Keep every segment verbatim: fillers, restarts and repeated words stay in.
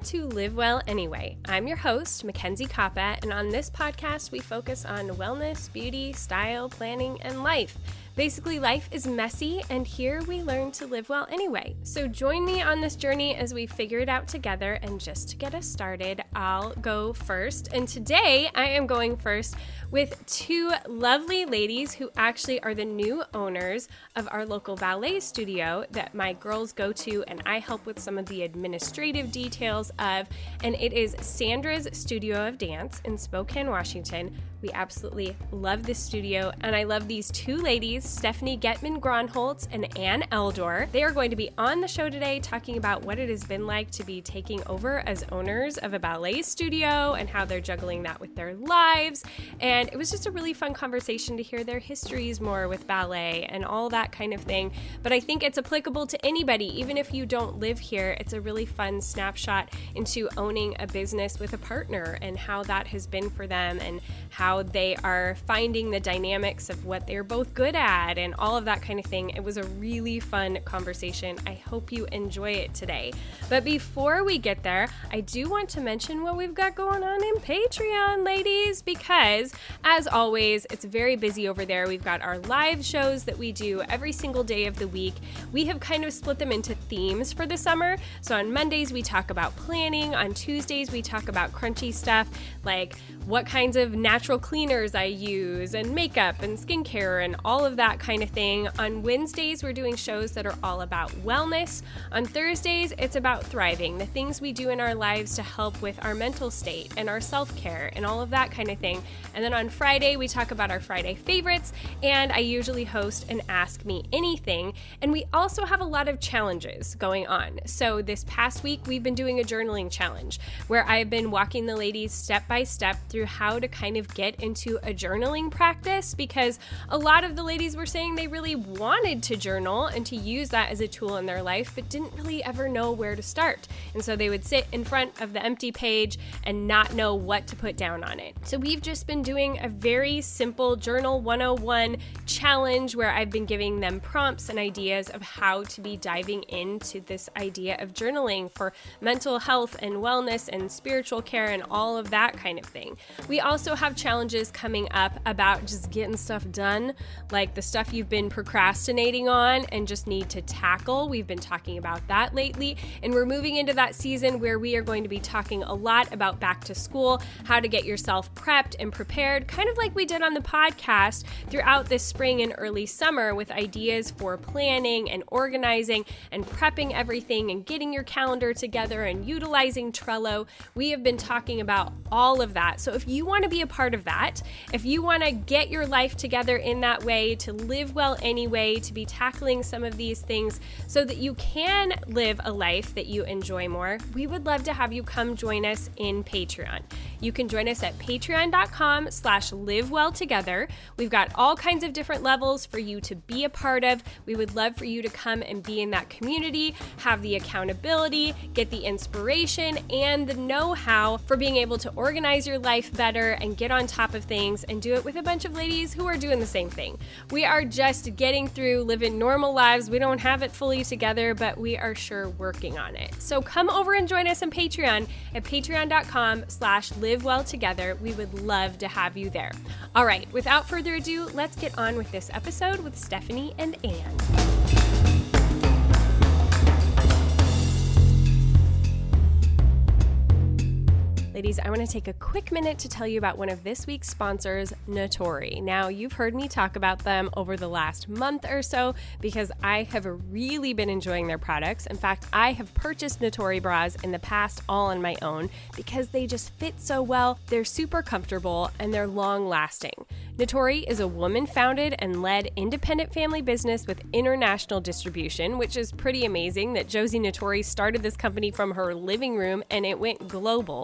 to Live Well Anyway. I'm your host, Mackenzie Coppa, and on this podcast, we focus on wellness, beauty, style, planning, and life. Basically, life is messy, and here we learn to live well anyway. So join me on this journey as we figure it out together, and just to get us started, I'll go first. And today, I am going first with two lovely ladies who actually are the new owners of our local ballet studio that my girls go to, and I help with some of the administrative details of, and it is Sandra's Studio of Dance in Spokane, Washington. We absolutely love this studio, and I love these two ladies, Stephanie Getman-Gronholtz and Ann Eldor. They are going to be on the show today talking about what it has been like to be taking over as owners of a ballet studio and how they're juggling that with their lives. And it was just a really fun conversation to hear their histories more with ballet and all that kind of thing. But I think it's applicable to anybody, even if you don't live here. It's a really fun snapshot into owning a business with a partner and how that has been for them and how How they are finding the dynamics of what they're both good at and all of that kind of thing. It was a really fun conversation. I hope you enjoy it today. But before we get there, I do want to mention what we've got going on in Patreon, ladies, because as always, it's very busy over there. We've got our live shows that we do every single day of the week. We have kind of split them into themes for the summer. So on Mondays, we talk about planning. On Tuesdays, we talk about crunchy stuff like what kinds of natural cleaners I use and makeup and skincare and all of that kind of thing. On Wednesdays, we're doing shows that are all about wellness. On Thursdays, it's about thriving, the things we do in our lives to help with our mental state and our self-care and all of that kind of thing. And then on Friday, we talk about our Friday favorites, and I usually host an Ask Me Anything. And we also have a lot of challenges going on. So this past week, we've been doing a journaling challenge where I've been walking the ladies step by step through how to kind of get into a journaling practice, because a lot of the ladies were saying they really wanted to journal and to use that as a tool in their life, but didn't really ever know where to start. And so they would sit in front of the empty page and not know what to put down on it. So we've just been doing a very simple Journal one oh one challenge where I've been giving them prompts and ideas of how to be diving into this idea of journaling for mental health and wellness and spiritual care and all of that kind of thing. We also have challenges coming up about just getting stuff done, like the stuff you've been procrastinating on and just need to tackle. We've been talking about that lately, and we're moving into that season where we are going to be talking a lot about back to school, how to get yourself prepped and prepared, kind of like we did on the podcast throughout this spring and early summer with ideas for planning and organizing and prepping everything and getting your calendar together and utilizing Trello. We have been talking about all of that. So if you want to be a part of that, if you want to get your life together in that way, to live well anyway, to be tackling some of these things so that you can live a life that you enjoy more, we would love to have you come join us in Patreon. You can join us at patreon.com slash live well together. We've got all kinds of different levels for you to be a part of. We would love for you to come and be in that community, have the accountability, get the inspiration and the know-how for being able to organize your life better and get on top of things and do it with a bunch of ladies who are doing the same thing. We are just getting through living normal lives. We don't have it fully together, but we are sure working on it. So come over and join us on Patreon at patreon.com slash live well together. We would love to have you there. All right, without further ado, let's get on with this episode with Stephanie and Ann. Ladies, I want to take a quick minute to tell you about one of this week's sponsors, Natori. Now, you've heard me talk about them over the last month or so because I have really been enjoying their products. In fact, I have purchased Natori bras in the past all on my own because they just fit so well, they're super comfortable, and they're long-lasting. Natori is a woman-founded and led independent family business with international distribution, which is pretty amazing that Josie Natori started this company from her living room and it went global. It's a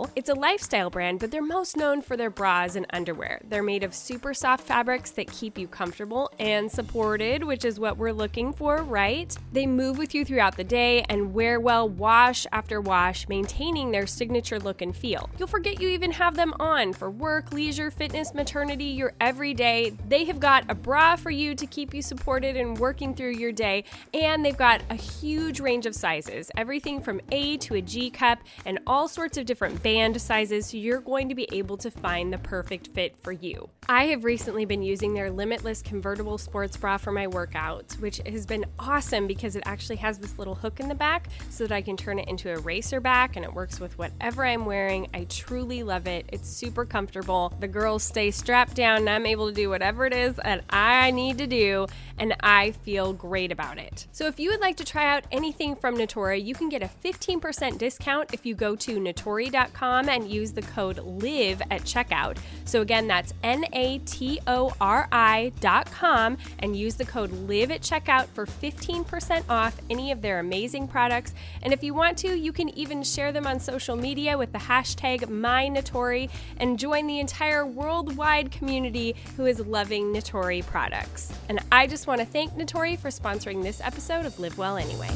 lifestyle brand, but they're most known for their bras and underwear. They're made of super soft fabrics that keep you comfortable and supported, which is what we're looking for, right? They move with you throughout the day and wear well wash after wash, maintaining their signature look and feel. You'll forget you even have them on for work, leisure, fitness, maternity, your everyday. They have got a bra for you to keep you supported and working through your day, and they've got a huge range of sizes, everything from A to a G cup and all sorts of different band sizes, so you're going to be able to find the perfect fit for you. I have recently been using their Limitless convertible sports bra for my workouts, which has been awesome because it actually has this little hook in the back so that I can turn it into a racer back, and it works with whatever I'm wearing. I truly love it. It's super comfortable. The girls stay strapped down and I'm able to do whatever it is that I need to do, and I feel great about it. So if you would like to try out anything from Natori, you can get a fifteen percent discount if you go to natori dot com and use the code LIVE at checkout. So again, that's N A T O R I dot com and use the code LIVE at checkout for fifteen percent off any of their amazing products. And if you want to, you can even share them on social media with the hashtag MyNatori and join the entire worldwide community who is loving Natori products. And I just want to thank Natori for sponsoring this episode of Live Well Anyway.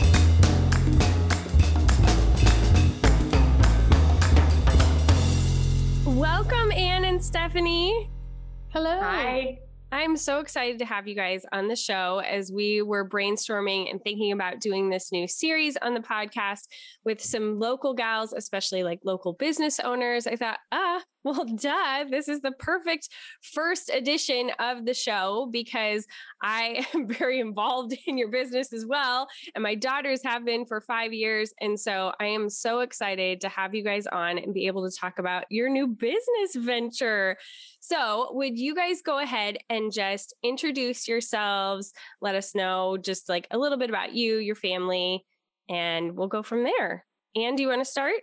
Welcome, Anne and Stephanie. Hello. Hi. I'm so excited to have you guys on the show as we were brainstorming and thinking about doing this new series on the podcast with some local gals, especially like local business owners. I thought, ah, well, duh, this is the perfect first edition of the show because I am very involved in your business as well. And my daughters have been for five years. And so I am so excited to have you guys on and be able to talk about your new business venture. So would you guys go ahead and just introduce yourselves? Let us know just like a little bit about you, your family, and we'll go from there. Anne, do you want to start?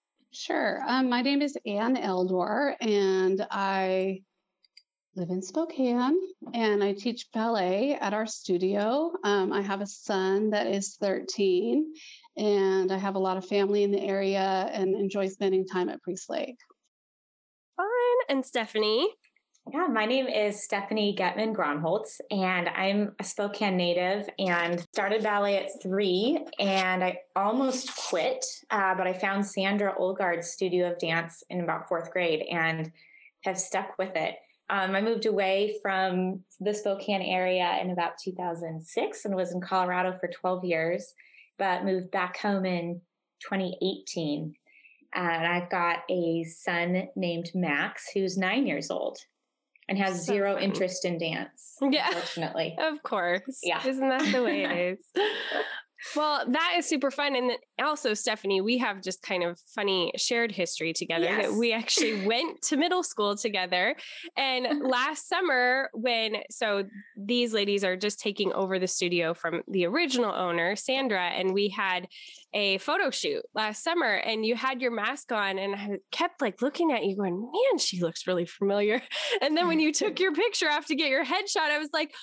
Sure. Um, my name is Anne Eldor, and I live in Spokane, and I teach ballet at our studio. Um, I have a son that is thirteen, and I have a lot of family in the area and enjoy spending time at Priest Lake. Fun. And Stephanie? Yeah, my name is Stephanie Getman Gronholtz, and I'm a Spokane native and started ballet at three, and I almost quit, uh, but I found Sandra Olgard's studio of dance in about fourth grade and have stuck with it. Um, I moved away from the Spokane area in about two thousand six and was in Colorado for twelve years, but moved back home in twenty eighteen. And I've got a son named Max, who's nine years old. And has so zero fun. interest in dance, yeah. Unfortunately. Of course. Yeah. Isn't that the way it is? Well, that is super fun. And also, Stephanie, we have just kind of funny shared history together. Yes. That we actually went to middle school together. And last summer when, so these ladies are just taking over the studio from the original owner, Sandra, and we had a photo shoot last summer and you had your mask on and I kept like looking at you going, man, she looks really familiar. And then when you took your picture off to get your headshot, I was like,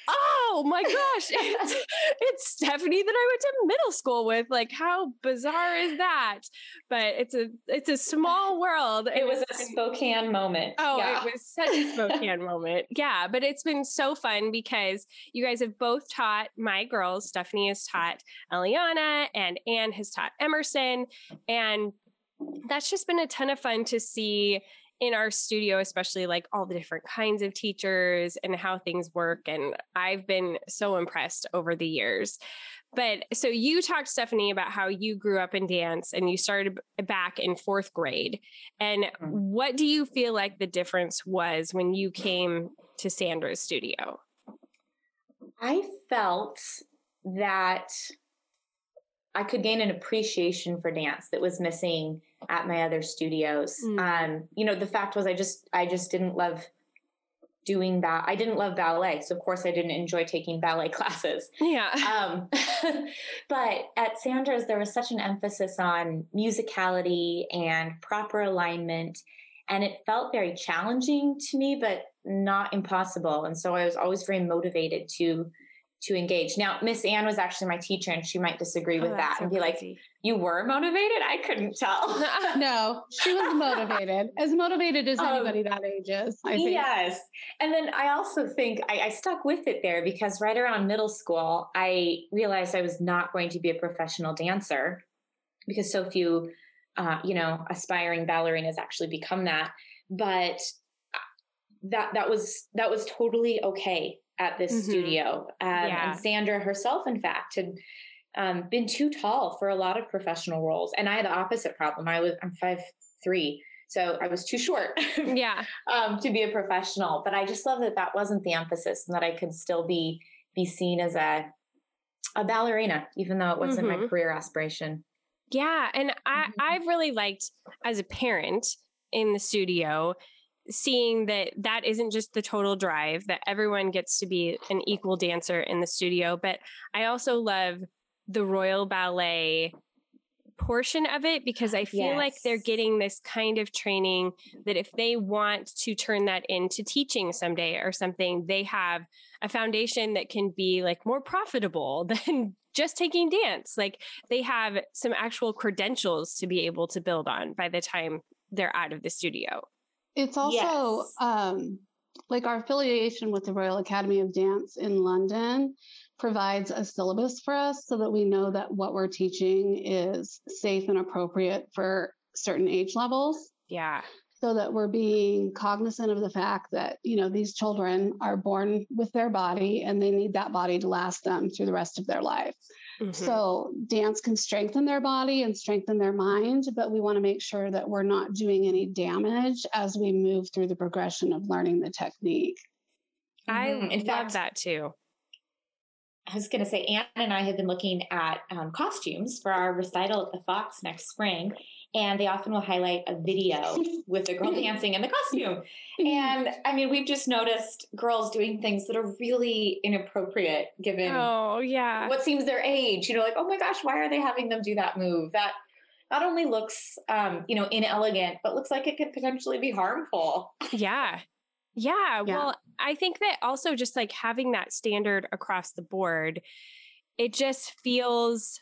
oh my gosh, it's, it's Stephanie that I went to middle school with. Like, how bizarre is that? But it's a, it's a small world. It was a Spokane moment. Oh, yeah. It was such a Spokane moment. Yeah. But it's been so fun because you guys have both taught my girls. Stephanie has taught Eliana and Anne has taught Emerson. And that's just been a ton of fun to see in our studio, especially like all the different kinds of teachers and how things work. And I've been so impressed over the years. But so you talked, Stephanie, about how you grew up in dance and you started back in fourth grade. And mm-hmm. what do you feel like the difference was when you came to Sandra's studio? I felt that I could gain an appreciation for dance that was missing at my other studios. Mm. Um, you know, the fact was I just, I just didn't love doing that. I didn't love ballet. So of course I didn't enjoy taking ballet classes. Yeah. Um, but at Sandra's, there was such an emphasis on musicality and proper alignment. And it felt very challenging to me, but not impossible. And so I was always very motivated to to engage. Now, Miss Ann was actually my teacher, and she might disagree with oh, that so and be crazy. like, you were motivated? I couldn't tell. No, she was motivated, as motivated as Um, anybody that age is, I think. Yes. And then I also think I, I stuck with it there because right around middle school, I realized I was not going to be a professional dancer because so few, uh, you know, aspiring ballerinas actually become that. But that, that was, that was totally okay at this mm-hmm. studio. Um, yeah. And Sandra herself, in fact, had um, been too tall for a lot of professional roles. And I had the opposite problem. I was, I'm five, three. So I was too short yeah. um, to be a professional, but I just love that that wasn't the emphasis and that I could still be, be seen as a, a ballerina, even though it wasn't mm-hmm. my career aspiration. Yeah. And I, mm-hmm. I've really liked as a parent in the studio, seeing that that isn't just the total drive, that everyone gets to be an equal dancer in the studio. But I also love the Royal Ballet portion of it because I feel yes. like they're getting this kind of training that if they want to turn that into teaching someday or something, they have a foundation that can be like more profitable than just taking dance. Like they have some actual credentials to be able to build on by the time they're out of the studio. It's also yes. um, like our affiliation with the Royal Academy of Dance in London provides a syllabus for us so that we know that what we're teaching is safe and appropriate for certain age levels. Yeah. So that we're being cognizant of the fact that, you know, these children are born with their body and they need that body to last them through the rest of their life. Mm-hmm. So dance can strengthen their body and strengthen their mind, but we want to make sure that we're not doing any damage as we move through the progression of learning the technique. I mm-hmm. In love fact, that too. I was going to say, Anne and I have been looking at um, costumes for our recital at the Fox next spring, and they often will highlight a video with a girl dancing in the costume. And I mean, we've just noticed girls doing things that are really inappropriate given oh, yeah. what seems their age. You know, like, oh my gosh, why are they having them do that move? That not only looks, um, you know, inelegant, but looks like it could potentially be harmful. Yeah. Yeah, yeah. Well, I think that also just like having that standard across the board, it just feels,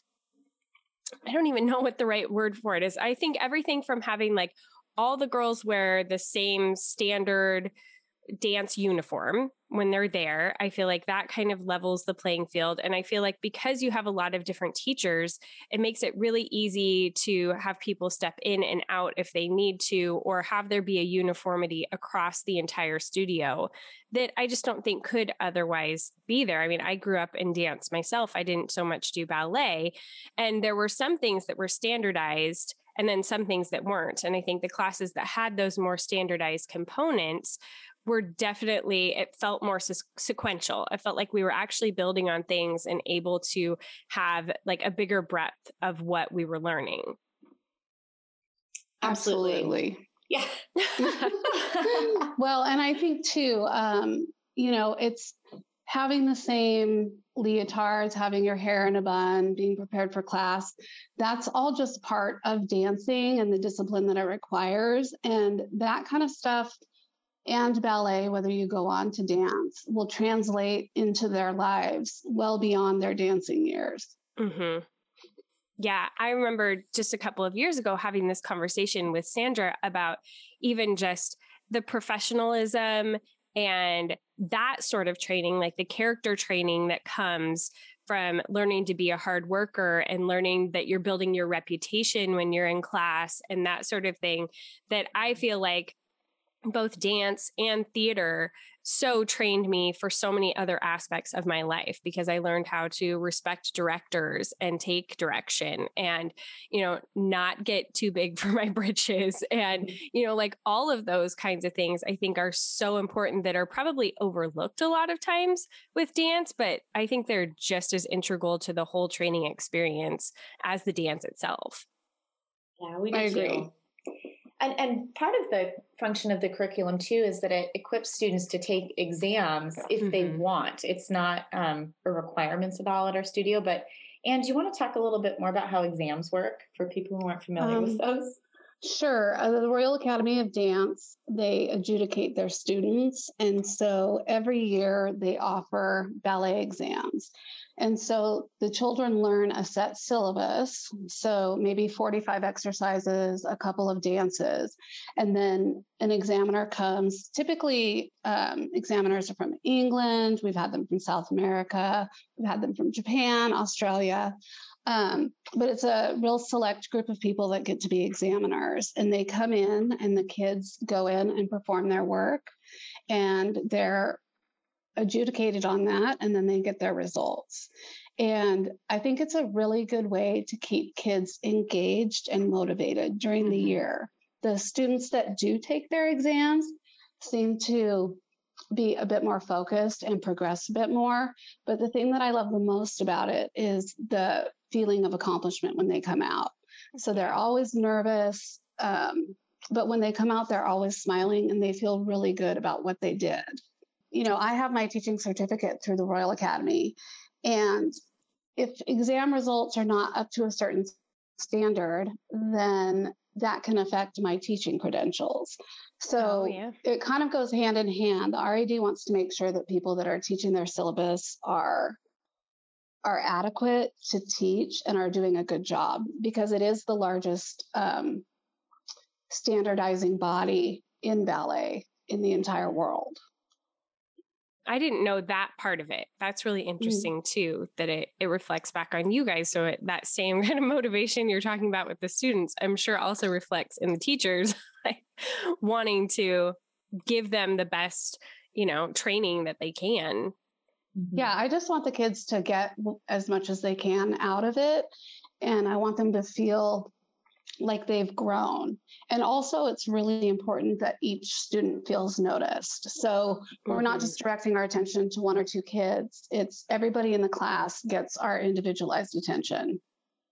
I don't even know what the right word for it is. I think everything from having like all the girls wear the same standard dance uniform when they're there, I feel like that kind of levels the playing field. And I feel like because you have a lot of different teachers, it makes it really easy to have people step in and out if they need to, or have there be a uniformity across the entire studio that I just don't think could otherwise be there. I mean, I grew up in dance myself. I didn't so much do ballet, and there were some things that were standardized and then some things that weren't. And I think the classes that had those more standardized components were definitely, it felt more se- sequential. I felt like we were actually building on things and able to have like a bigger breadth of what we were learning. Absolutely. Yeah. Yeah. Well, and I think too, um, you know, it's having the same leotards, having your hair in a bun, being prepared for class. That's all just part of dancing and the discipline that it requires. And that kind of stuff and ballet, whether you go on to dance, will translate into their lives well beyond their dancing years. Mm-hmm. Yeah, I remember just a couple of years ago having this conversation with Sandra about even just the professionalism and that sort of training, like the character training that comes from learning to be a hard worker and learning that you're building your reputation when you're in class and that sort of thing, that I feel like both dance and theater so trained me for so many other aspects of my life, because I learned how to respect directors and take direction and, you know, not get too big for my britches. And, you know, like all of those kinds of things I think are so important that are probably overlooked a lot of times with dance, but I think they're just as integral to the whole training experience as the dance itself. Yeah, we do I agree. Too. And, and part of the function of the curriculum, too, is that it equips students to take exams if mm-hmm. they want. It's not um, a requirement at all at our studio. But, Anne, do you want to talk a little bit more about how exams work for people who aren't familiar um, with those? Sure. Uh, the Royal Academy of Dance, they adjudicate their students. And so every year they offer ballet exams. And so the children learn a set syllabus. So maybe forty-five exercises, a couple of dances. And then an examiner comes. Typically, um, examiners are from England. We've had them from South America. We've had them from Japan, Australia. Um, but it's a real select group of people that get to be examiners, and they come in and the kids go in and perform their work, and they're adjudicated on that, and then they get their results. And I think it's a really good way to keep kids engaged and motivated during mm-hmm. the year. The students that do take their exams seem to be a bit more focused and progress a bit more. But the thing that I love the most about it is the feeling of accomplishment when they come out. So they're always nervous, um, but when they come out, they're always smiling and they feel really good about what they did. You know, I have my teaching certificate through the Royal Academy, and if exam results are not up to a certain standard, then that can affect my teaching credentials. So oh, yeah. It kind of goes hand in hand. The R A D wants to make sure that people that are teaching their syllabus are are adequate to teach and are doing a good job, because it is the largest um, standardizing body in ballet in the entire world. I didn't know that part of it. That's really interesting mm. too, that it, it reflects back on you guys. So it, that same kind of motivation you're talking about with the students, I'm sure also reflects in the teachers, like wanting to give them the best, you know, training that they can. Yeah, I just want the kids to get as much as they can out of it. And I want them to feel like they've grown. And also, it's really important that each student feels noticed. So mm-hmm. we're not just directing our attention to one or two kids. It's everybody in the class gets our individualized attention.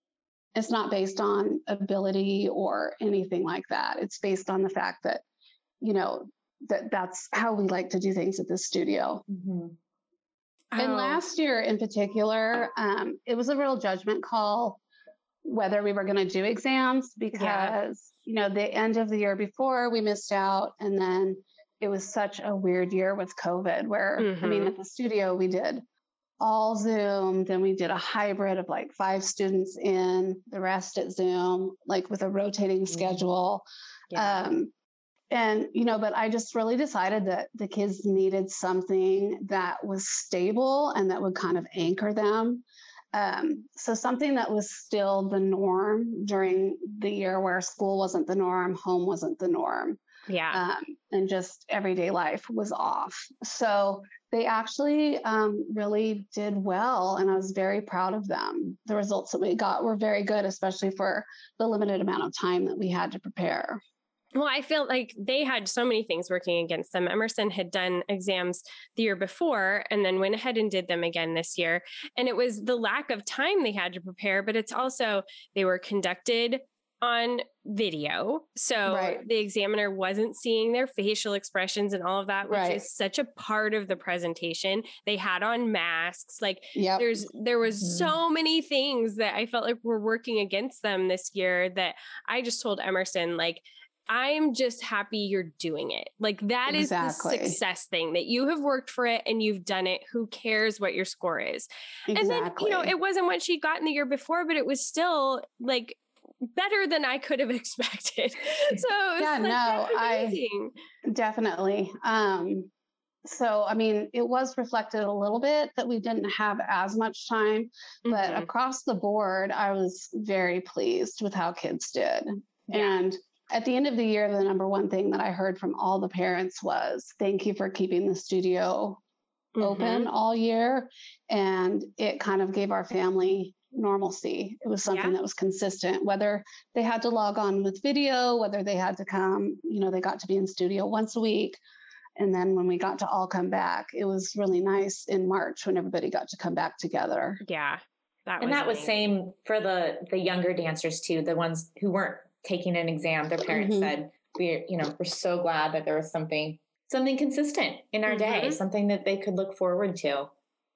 It's not based on ability or anything like that. It's based on the fact that, you know, that that's how we like to do things at the studio. Mm-hmm. And oh. last year in particular, um, it was a real judgment call whether we were going to do exams, because, yeah. you know, the end of the year before we missed out. And then it was such a weird year with COVID where, mm-hmm. I mean, at the studio, we did all Zoom, then we did a hybrid of like five students in, the rest at Zoom, like with a rotating mm-hmm. schedule. Yeah. Um, And, you know, but I just really decided that the kids needed something that was stable and that would kind of anchor them. Um, so something that was still the norm during the year where school wasn't the norm, home wasn't the norm. Yeah. Um, and just everyday life was off. So they actually um, really did well. And I was very proud of them. The results that we got were very good, especially for the limited amount of time that we had to prepare. Well, I feel like they had so many things working against them. Emerson had done exams the year before and then went ahead and did them again this year. And it was the lack of time they had to prepare, but it's also they were conducted on video. So right. the examiner wasn't seeing their facial expressions and all of that, which right. is such a part of the presentation. They had on masks. Like yep. there's, there was mm-hmm. so many things that I felt like were working against them this year that I just told Emerson, like, I'm just happy you're doing it. Like that exactly. is the success thing, that you have worked for it and you've done it. Who cares what your score is? Exactly. And then, you know, it wasn't what she got in the year before, but it was still like better than I could have expected. So yeah, like, no, I definitely. Um, so, I mean, it was reflected a little bit that we didn't have as much time, mm-hmm. but across the board, I was very pleased with how kids did. Yeah. And at the end of the year, the number one thing that I heard from all the parents was, thank you for keeping the studio mm-hmm. open all year. And it kind of gave our family normalcy. It was something yeah. that was consistent, whether they had to log on with video, whether they had to come, you know, they got to be in studio once a week. And then when we got to all come back, it was really nice in March when everybody got to come back together. Yeah. That and was that amazing. Was same for the, the younger dancers too, the ones who weren't taking an exam. Their parents mm-hmm. said, we're, you know, we're so glad that there was something, something consistent in our mm-hmm. day, something that they could look forward to.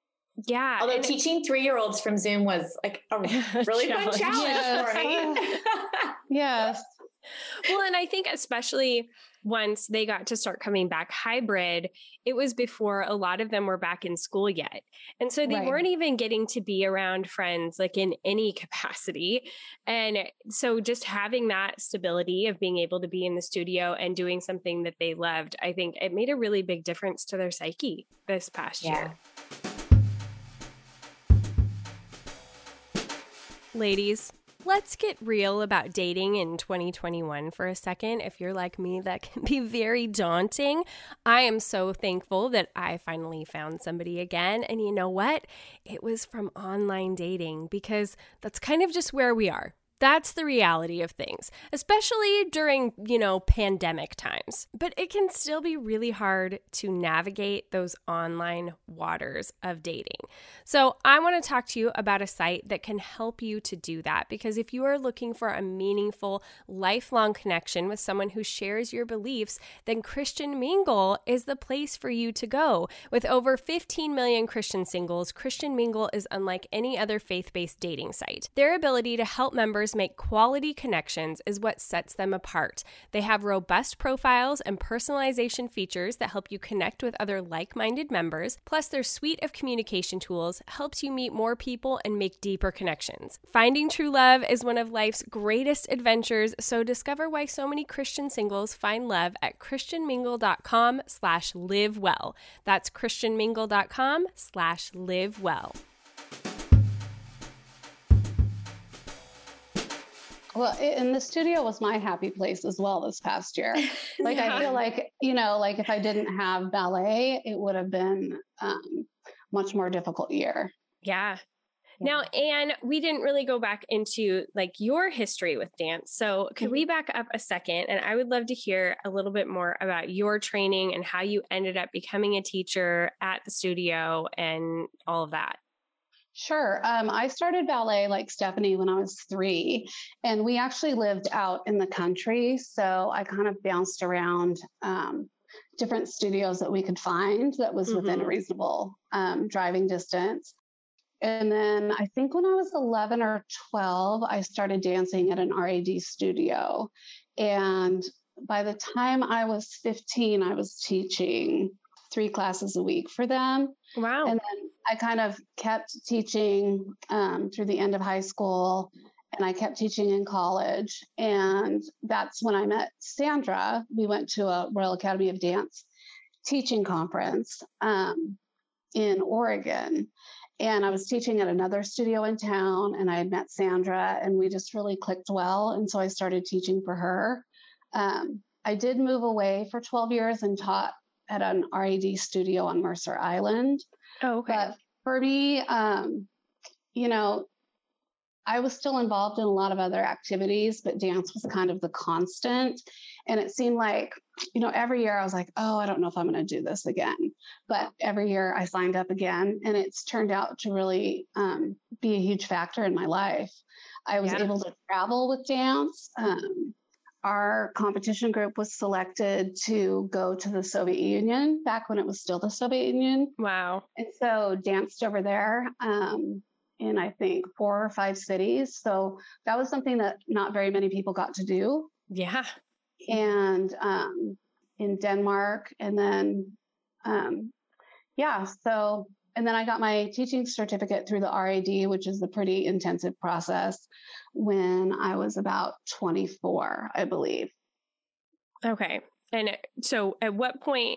Yeah. Although teaching three-year-olds from Zoom was like a really fun challenge yes. for me. Yes. Well, and I think especially once they got to start coming back hybrid, it was before a lot of them were back in school yet. And so they Right. weren't even getting to be around friends like in any capacity. And so just having that stability of being able to be in the studio and doing something that they loved, I think it made a really big difference to their psyche this past Yeah. year. Ladies, let's get real about dating in twenty twenty-one for a second. If you're like me, that can be very daunting. I am so thankful that I finally found somebody again. And you know what? It was from online dating because that's kind of just where we are. That's the reality of things, especially during, you know, pandemic times. But it can still be really hard to navigate those online waters of dating. So I want to talk to you about a site that can help you to do that, because if you are looking for a meaningful, lifelong connection with someone who shares your beliefs, then Christian Mingle is the place for you to go. With over fifteen million Christian singles, Christian Mingle is unlike any other faith-based dating site. Their ability to help members make quality connections is what sets them apart. They have robust profiles and personalization features that help you connect with other like-minded members. Plus, their suite of communication tools helps you meet more people and make deeper connections. Finding true love is one of life's greatest adventures, so discover why so many Christian singles find love at christianmingle.com slash live well. That's christianmingle.com slash live well. Well, it, and the studio was my happy place as well this past year. Like, Yeah. I feel like, you know, like if I didn't have ballet, it would have been um, much more difficult year. Yeah. Now, Anne, we didn't really go back into like your history with dance. So could we back up a second? And I would love to hear a little bit more about your training and how you ended up becoming a teacher at the studio and all of that. Sure. Um, I started ballet like Stephanie when I was three, and we actually lived out in the country. So I kind of bounced around um, different studios that we could find that was within a Mhm. reasonable um, driving distance. And then I think when I was eleven or twelve, I started dancing at an R A D studio. And by the time I was fifteen, I was teaching three classes a week for them. Wow. And then I kind of kept teaching um, through the end of high school, and I kept teaching in college. And that's when I met Sandra. We went to a Royal Academy of Dance teaching conference um, in Oregon. And I was teaching at another studio in town, and I had met Sandra, and we just really clicked well. And so I started teaching for her. Um, I did move away for twelve years and taught at an R A D studio on Mercer Island. Oh, okay. But for me, um, you know, I was still involved in a lot of other activities, but dance was kind of the constant. And it seemed like, you know, every year I was like, oh, I don't know if I'm going to do this again. But every year I signed up again, and it's turned out to really um, be a huge factor in my life. I was Yeah. able to travel with dance. Um, our competition group was selected to go to the Soviet Union back when it was still the Soviet Union. Wow. And so danced over there um, in, I think, four or five cities. So that was something that not very many people got to do. Yeah. And um, in Denmark. And then, um, yeah, so, and then I got my teaching certificate through the R A D, which is a pretty intensive process, when I was about twenty-four, I believe. Okay. And so at what point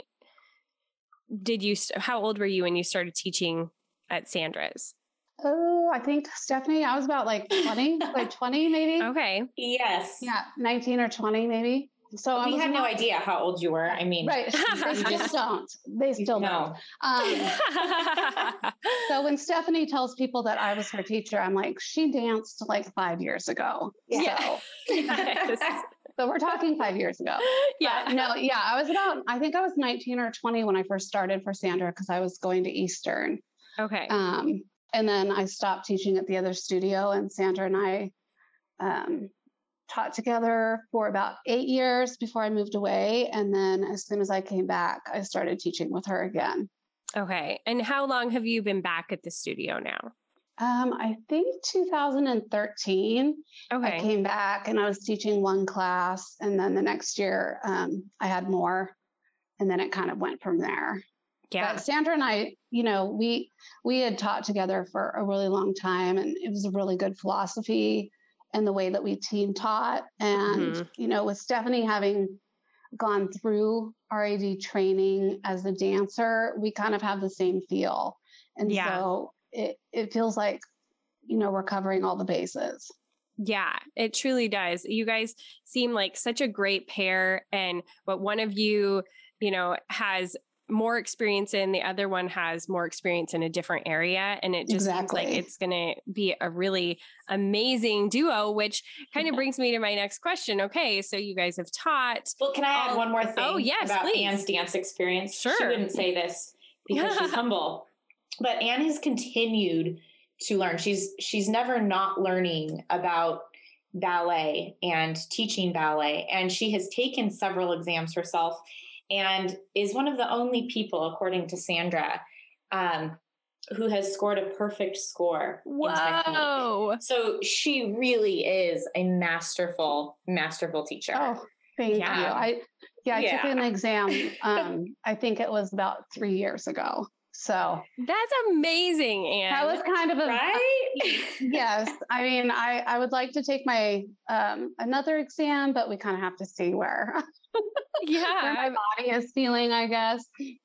did you, st- how old were you when you started teaching at Sandra's? Oh, I think Stephanie, I was about like twenty, like twenty maybe. Okay. Yes. Yeah, nineteen or twenty maybe. So I We was had no not- idea how old you were. I mean, Right. They just don't. They still no. don't. Um, so when Stephanie tells people that I was her teacher, I'm like, she danced like five years ago. Yeah. Yes. So we're talking five years ago. Yeah. But no, yeah, I was about, I think I was nineteen or twenty when I first started for Sandra, because I was going to Eastern. Okay. Um, and then I stopped teaching at the other studio, and Sandra and I um, taught together for about eight years before I moved away. And then as soon as I came back, I started teaching with her again. Okay. And how long have you been back at the studio now? Um, I think two thousand thirteen, Okay. I came back and I was teaching one class. And then the next year, um, I had more. And then it kind of went from there. Yeah. But Sandra and I, you know, we we had taught together for a really long time, and it was a really good philosophy and the way that we team taught. And, Mm-hmm. you know, with Stephanie having gone through R A D training as a dancer, we kind of have the same feel. And Yeah. so it, it feels like, you know, we're covering all the bases. Yeah, it truly does. You guys seem like such a great pair. And what one of you, you know, has more experience in, the other one has more experience in a different area. And it just Exactly. seems like it's going to be a really amazing duo, which kind of brings me to my next question. Okay, so you guys have taught. Well, can I add all- one more thing Oh, yes, about please. Anne's dance experience? Sure. She wouldn't say this because she's humble, but Anne has continued to learn. She's she's never not learning about ballet and teaching ballet. And she has taken several exams herself and is one of the only people, according to Sandra, um, who has scored a perfect score. Whoa. So she really is a masterful, masterful teacher. Oh, thank Yeah. you. I yeah, I Yeah. took an exam. Um, I think it was about three years ago. So That's amazing, Anne. that was kind of a Right? yes. I mean, I I would like to take my um another exam, but we kind of have to see where Yeah. where my body is feeling, I guess.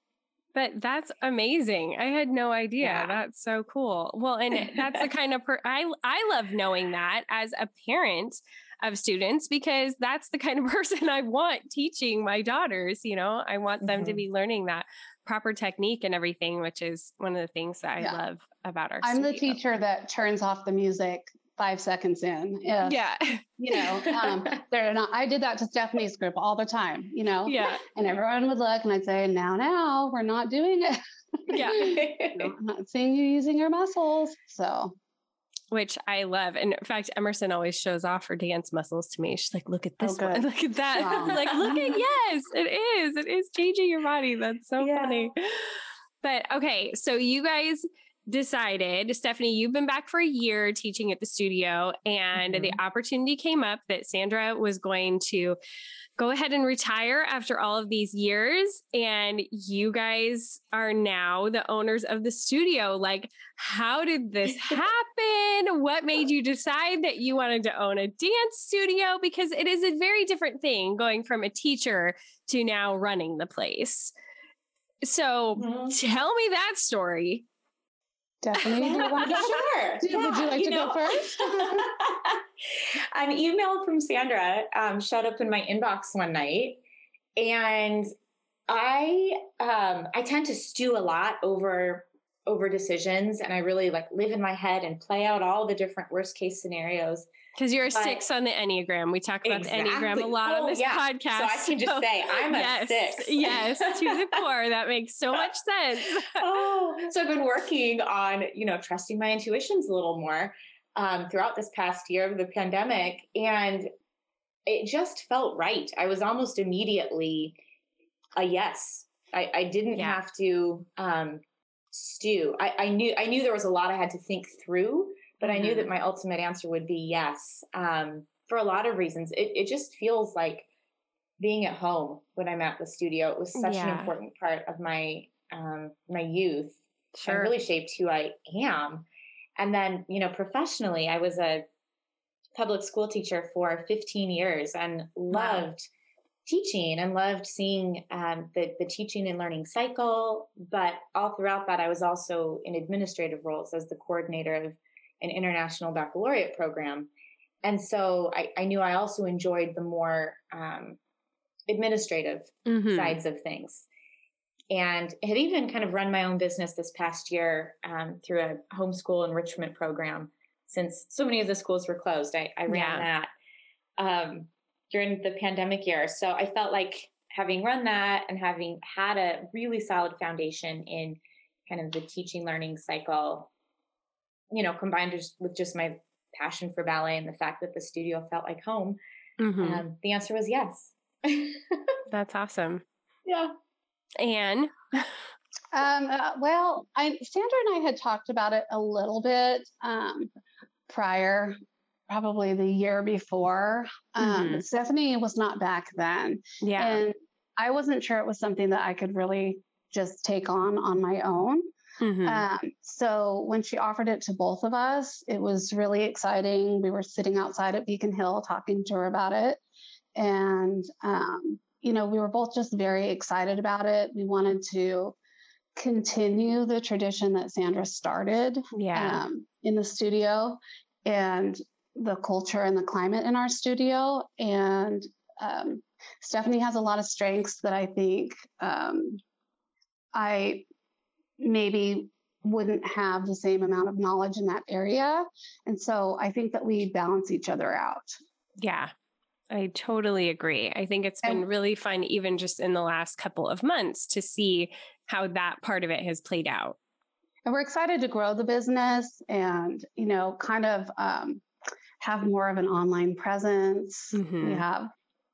But that's amazing. I had no idea. Yeah. That's so cool. Well, and that's the kind of, per- I, I love knowing that as a parent of students, because that's the kind of person I want teaching my daughters. You know, I want them Mhm. to be learning that proper technique and everything, which is one of the things that I Yeah. love about our I'm the studio. teacher that turns off the music five seconds in. If, Yeah. you know, um, they're not, I did that to Stephanie's group all the time, you know, Yeah. and everyone would look and I'd say, now, now, we're not doing it. Yeah. You know, I'm not seeing you using your muscles. So, Which I love. And in fact, Emerson always shows off her dance muscles to me. She's like, look at this Oh, one. good. Look at that. Strong. Like, look at, yes, it is. It is changing your body. That's so Yeah. funny. But okay, so you guys decided, Stephanie, you've been back for a year teaching at the studio, and Mhm. the opportunity came up that Sandra was going to go ahead and retire after all of these years. And you guys are now the owners of the studio. Like, how did this happen? What made you decide that you wanted to own a dance studio? Because it is a very different thing going from a teacher to now running the place. So Mhm. tell me that story. Stephanie, do you want to go? Sure. Would you Yeah, like you to know, go first? An email from Sandra um, showed up in my inbox one night, and I um, I tend to stew a lot over over decisions, and I really like live in my head and play out all the different worst case scenarios. Because you're a But- six on the Enneagram. We talk about the Enneagram Exactly. a lot Oh, on this yeah. podcast. So I can just say I'm a yes, six. Yes, to the core. That makes so much sense. Oh, so I've been working on, you know, trusting my intuitions a little more um, throughout this past year of the pandemic. And it just felt right. I was almost immediately a yes. I, I didn't Yeah. have to um, stew. I, I knew I knew there was a lot I had to think through, but I knew Mhm. that my ultimate answer would be yes, um, for a lot of reasons. It, it just feels like being at home when I'm at the studio. It was such an Yeah. important part of my um, my youth. Sure. And really shaped who I am. And then, you know, professionally, I was a public school teacher for fifteen years and loved teaching and loved seeing um, the, the teaching and learning cycle. But all throughout that, I was also in administrative roles as the coordinator of an international baccalaureate program. And so I, I knew I also enjoyed the more um, administrative Mhm. sides of things. And had even kind of run my own business this past year um, through a homeschool enrichment program, since so many of the schools were closed. I, I ran Yeah. that um, during the pandemic year. So I felt like having run that and having had a really solid foundation in kind of the teaching learning cycle, you know, combined just with just my passion for ballet and the fact that the studio felt like home, Mhm. um, the answer was yes. That's awesome. Yeah. Anne, Um, uh, well, I, Sandra and I had talked about it a little bit um, prior, probably the year before. Um, Mhm. but Stephanie was not back then. Yeah. And I wasn't sure it was something that I could really just take on on my own. Mhm. Um, so when she offered it to both of us, it was really exciting. We were sitting outside at Beacon Hill talking to her about it. And, um, you know, we were both just very excited about it. We wanted to continue the tradition that Sandra started Yeah. um, in the studio and the culture and the climate in our studio. And um, Stephanie has a lot of strengths that I think um, I maybe wouldn't have the same amount of knowledge in that area. And so I think that we balance each other out. Yeah. I totally agree. I think it's been And- really fun, even just in the last couple of months, to see how that part of it has played out. And we're excited to grow the business and, you know, kind of um, have more of an online presence. Mhm. We have,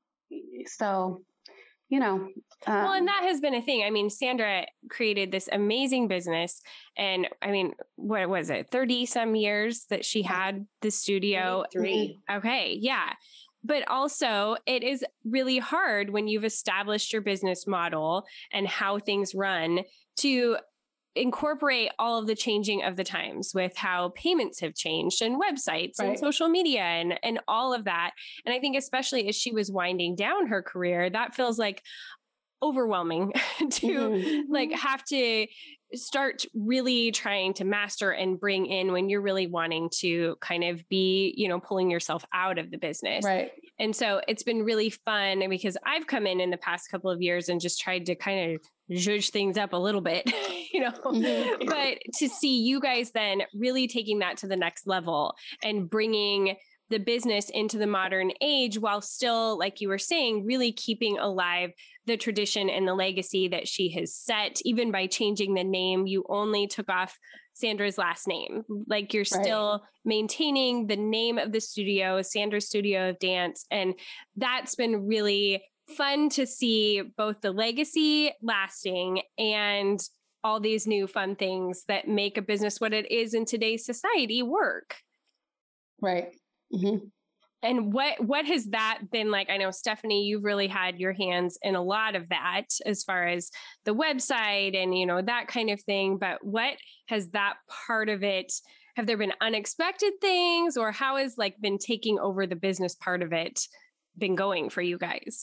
so, you know. Um, Well, and that has been a thing. I mean, Sandra created this amazing business. And I mean, what was it? thirty some years that she had the studio. Three. Okay. Yeah. But also, it is really hard when you've established your business model and how things run to incorporate all of the changing of the times with how payments have changed and websites and Right. social media and, and all of that. And I think especially as she was winding down her career, that feels like overwhelming to Mhm. like have to start really trying to master and bring in when you're really wanting to kind of be, you know, pulling yourself out of the business. Right. And so it's been really fun because I've come in in the past couple of years and just tried to kind of zhuzh things up a little bit, you know, Mhm. but to see you guys then really taking that to the next level and bringing the business into the modern age while still, like you were saying, really keeping alive the tradition and the legacy that she has set, even by changing the name. You only took off Sandra's last name. Like you're Right. still maintaining the name of the studio, Sandra's Studio of Dance. And that's been really fun to see both the legacy lasting and all these new fun things that make a business what it is in today's society work. Right. Mm-hmm. And what what has that been like? I know, Stephanie, you've really had your hands in a lot of that as far as the website and, you know, that kind of thing. But what has that part of it? Have there been unexpected things, or how has like been taking over the business part of it been going for you guys?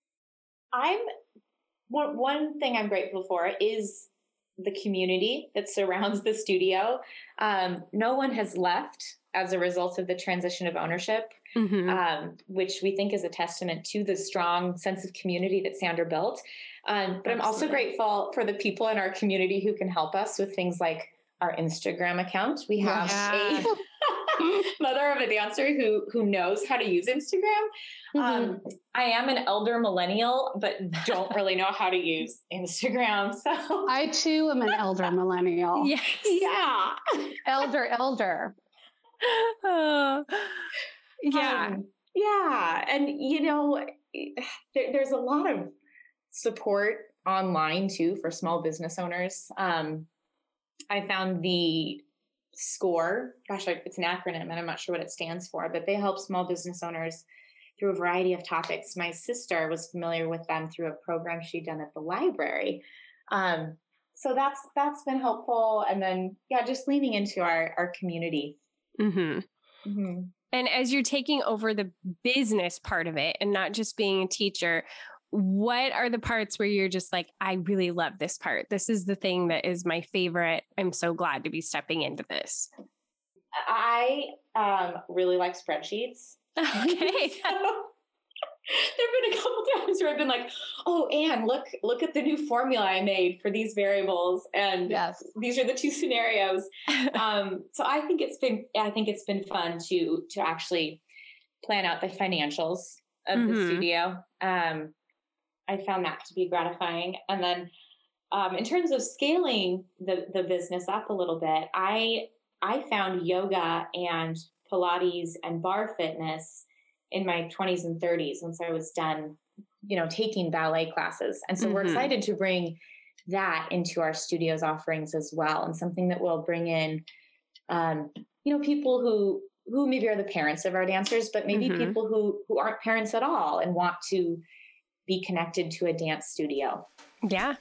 I'm one, one thing I'm grateful for is the community that surrounds the studio. Um, no one has left as a result of the transition of ownership, Mm-hmm. um, which we think is a testament to the strong sense of community that Sandra built. Um, but I'm also Absolutely. grateful for the people in our community who can help us with things like our Instagram account. We have Yeah. a mother of a dancer who who knows how to use Instagram. Mhm. Um, I am an elder millennial, but don't really know how to use Instagram. So I too am an elder millennial. Yes. yeah. Elder, elder. Oh, yeah. Um, yeah. And, you know, there, there's a lot of support online too for small business owners. Um, I found the SCORE, gosh, it's an acronym and I'm not sure what it stands for, but they help small business owners through a variety of topics. My sister was familiar with them through a program she'd done at the library. Um, so that's, that's been helpful. And then, yeah, just leaning into our, our community. Mm-hmm. Mm-hmm. And as you're taking over the business part of it and not just being a teacher, what are the parts where you're just like, I really love this part. This is the thing that is my favorite. I'm so glad to be stepping into this. I um, really like spreadsheets. Okay. So, there have been a couple times where I've been like, oh, Anne, look, look at the new formula I made for these variables. And Yes. these are the two scenarios. Um, so I think it's been, I think it's been fun to, to actually plan out the financials of Mhm. the studio. Um, I found that to be gratifying. And then, um, in terms of scaling the, the business up a little bit, I, I found yoga and Pilates and bar fitness in my twenties and thirties once I was done, you know, taking ballet classes. And so we're Mhm. excited to bring that into our studio's offerings as well, and something that will bring in, um, you know, people who who maybe are the parents of our dancers, but maybe mm-hmm. people who who aren't parents at all and want to be connected to a dance studio. Yeah.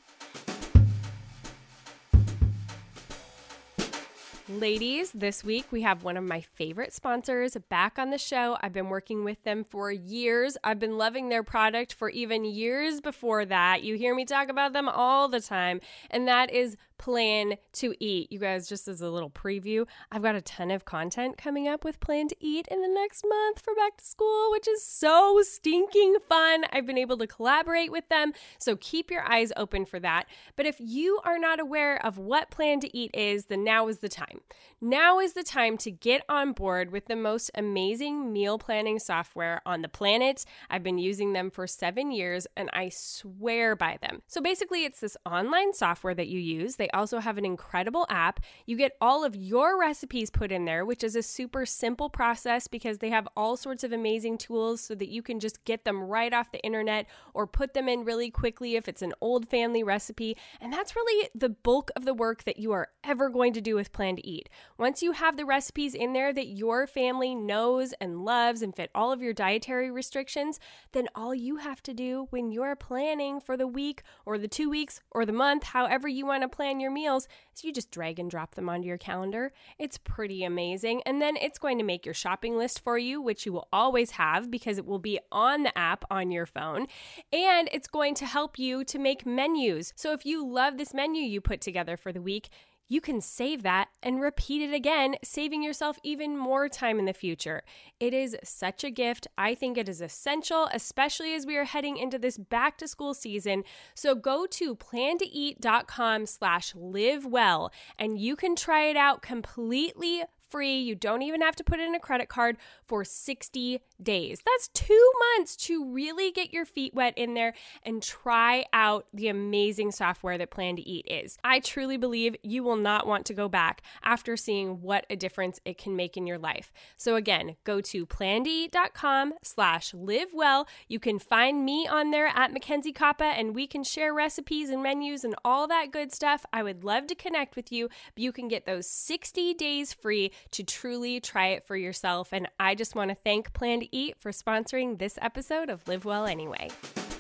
Ladies, this week we have one of my favorite sponsors back on the show. I've been working with them for years. I've been loving their product for even years before that. You hear me talk about them all the time, and that is Plan to Eat. You guys, just as a little preview, I've got a ton of content coming up with Plan to Eat in the next month for back to school, which is so stinking fun. I've been able to collaborate with them, so keep your eyes open for that. But if you are not aware of what Plan to Eat is, then now is the time. Now is the time to get on board with the most amazing meal planning software on the planet. I've been using them for seven years and I swear by them. So basically, it's this online software that you use. They also have an incredible app. You get all of your recipes put in there, which is a super simple process because they have all sorts of amazing tools so that you can just get them right off the internet or put them in really quickly if it's an old family recipe. And that's really the bulk of the work that you are ever going to do with Plan to Eat. Once you have the recipes in there that your family knows and loves and fit all of your dietary restrictions, then all you have to do when you're planning for the week or the two weeks or the month, however you want to plan your meals, is you just drag and drop them onto your calendar. It's pretty amazing. And then it's going to make your shopping list for you, which you will always have because it will be on the app on your phone. And it's going to help you to make menus. So if you love this menu you put together for the week, you can save that and repeat it again, saving yourself even more time in the future. It is such a gift. I think it is essential, especially as we are heading into this back to school season. So go to plantoeat.com slash live well and you can try it out completely free. You don't even have to put in a credit card for sixty days. That's two months to really get your feet wet in there and try out the amazing software that Plan to Eat is. I truly believe you will not want to go back after seeing what a difference it can make in your life. So again, go to plantoeat.com slash live well. You can find me on there at Mackenzie Koppa and we can share recipes and menus and all that good stuff. I would love to connect with you, but you can get those sixty days free to truly try it for yourself. And I just want to thank Plan to Eat for sponsoring this episode of Live Well Anyway.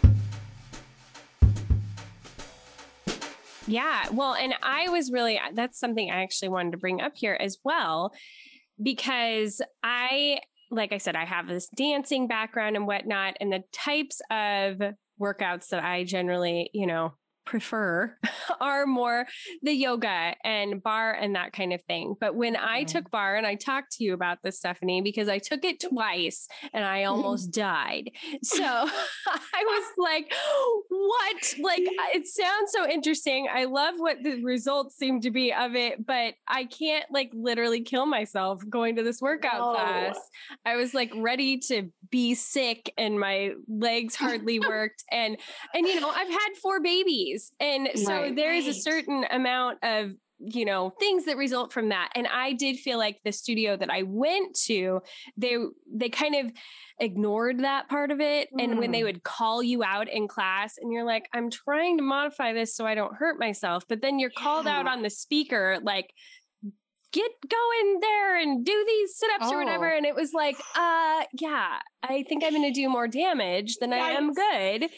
Yeah, well, and I was really, that's something I actually wanted to bring up here as well, because I, like I said, I have this dancing background and whatnot, and the types of workouts that I generally, you know, prefer are more the yoga and bar and that kind of thing. But when I took bar, and I talked to you about this, Stephanie, because I took it twice and I almost died. So I was like, what? Like, it sounds so interesting. I love what the results seem to be of it, but I can't like literally kill myself going to this workout oh. class. I was like ready to be sick and my legs hardly worked. And, and, you know, I've had four babies. And so right, there is right. a certain amount of, you know, things that result from that. And I did feel like the studio that I went to, they, they kind of ignored that part of it. Mm. And when they would call you out in class and you're like, I'm trying to modify this so I don't hurt myself. But then you're yeah. called out on the speaker, like, get going there and do these sit-ups oh. or whatever. And it was like, uh, yeah, I think I'm going to do more damage than yes. I am good.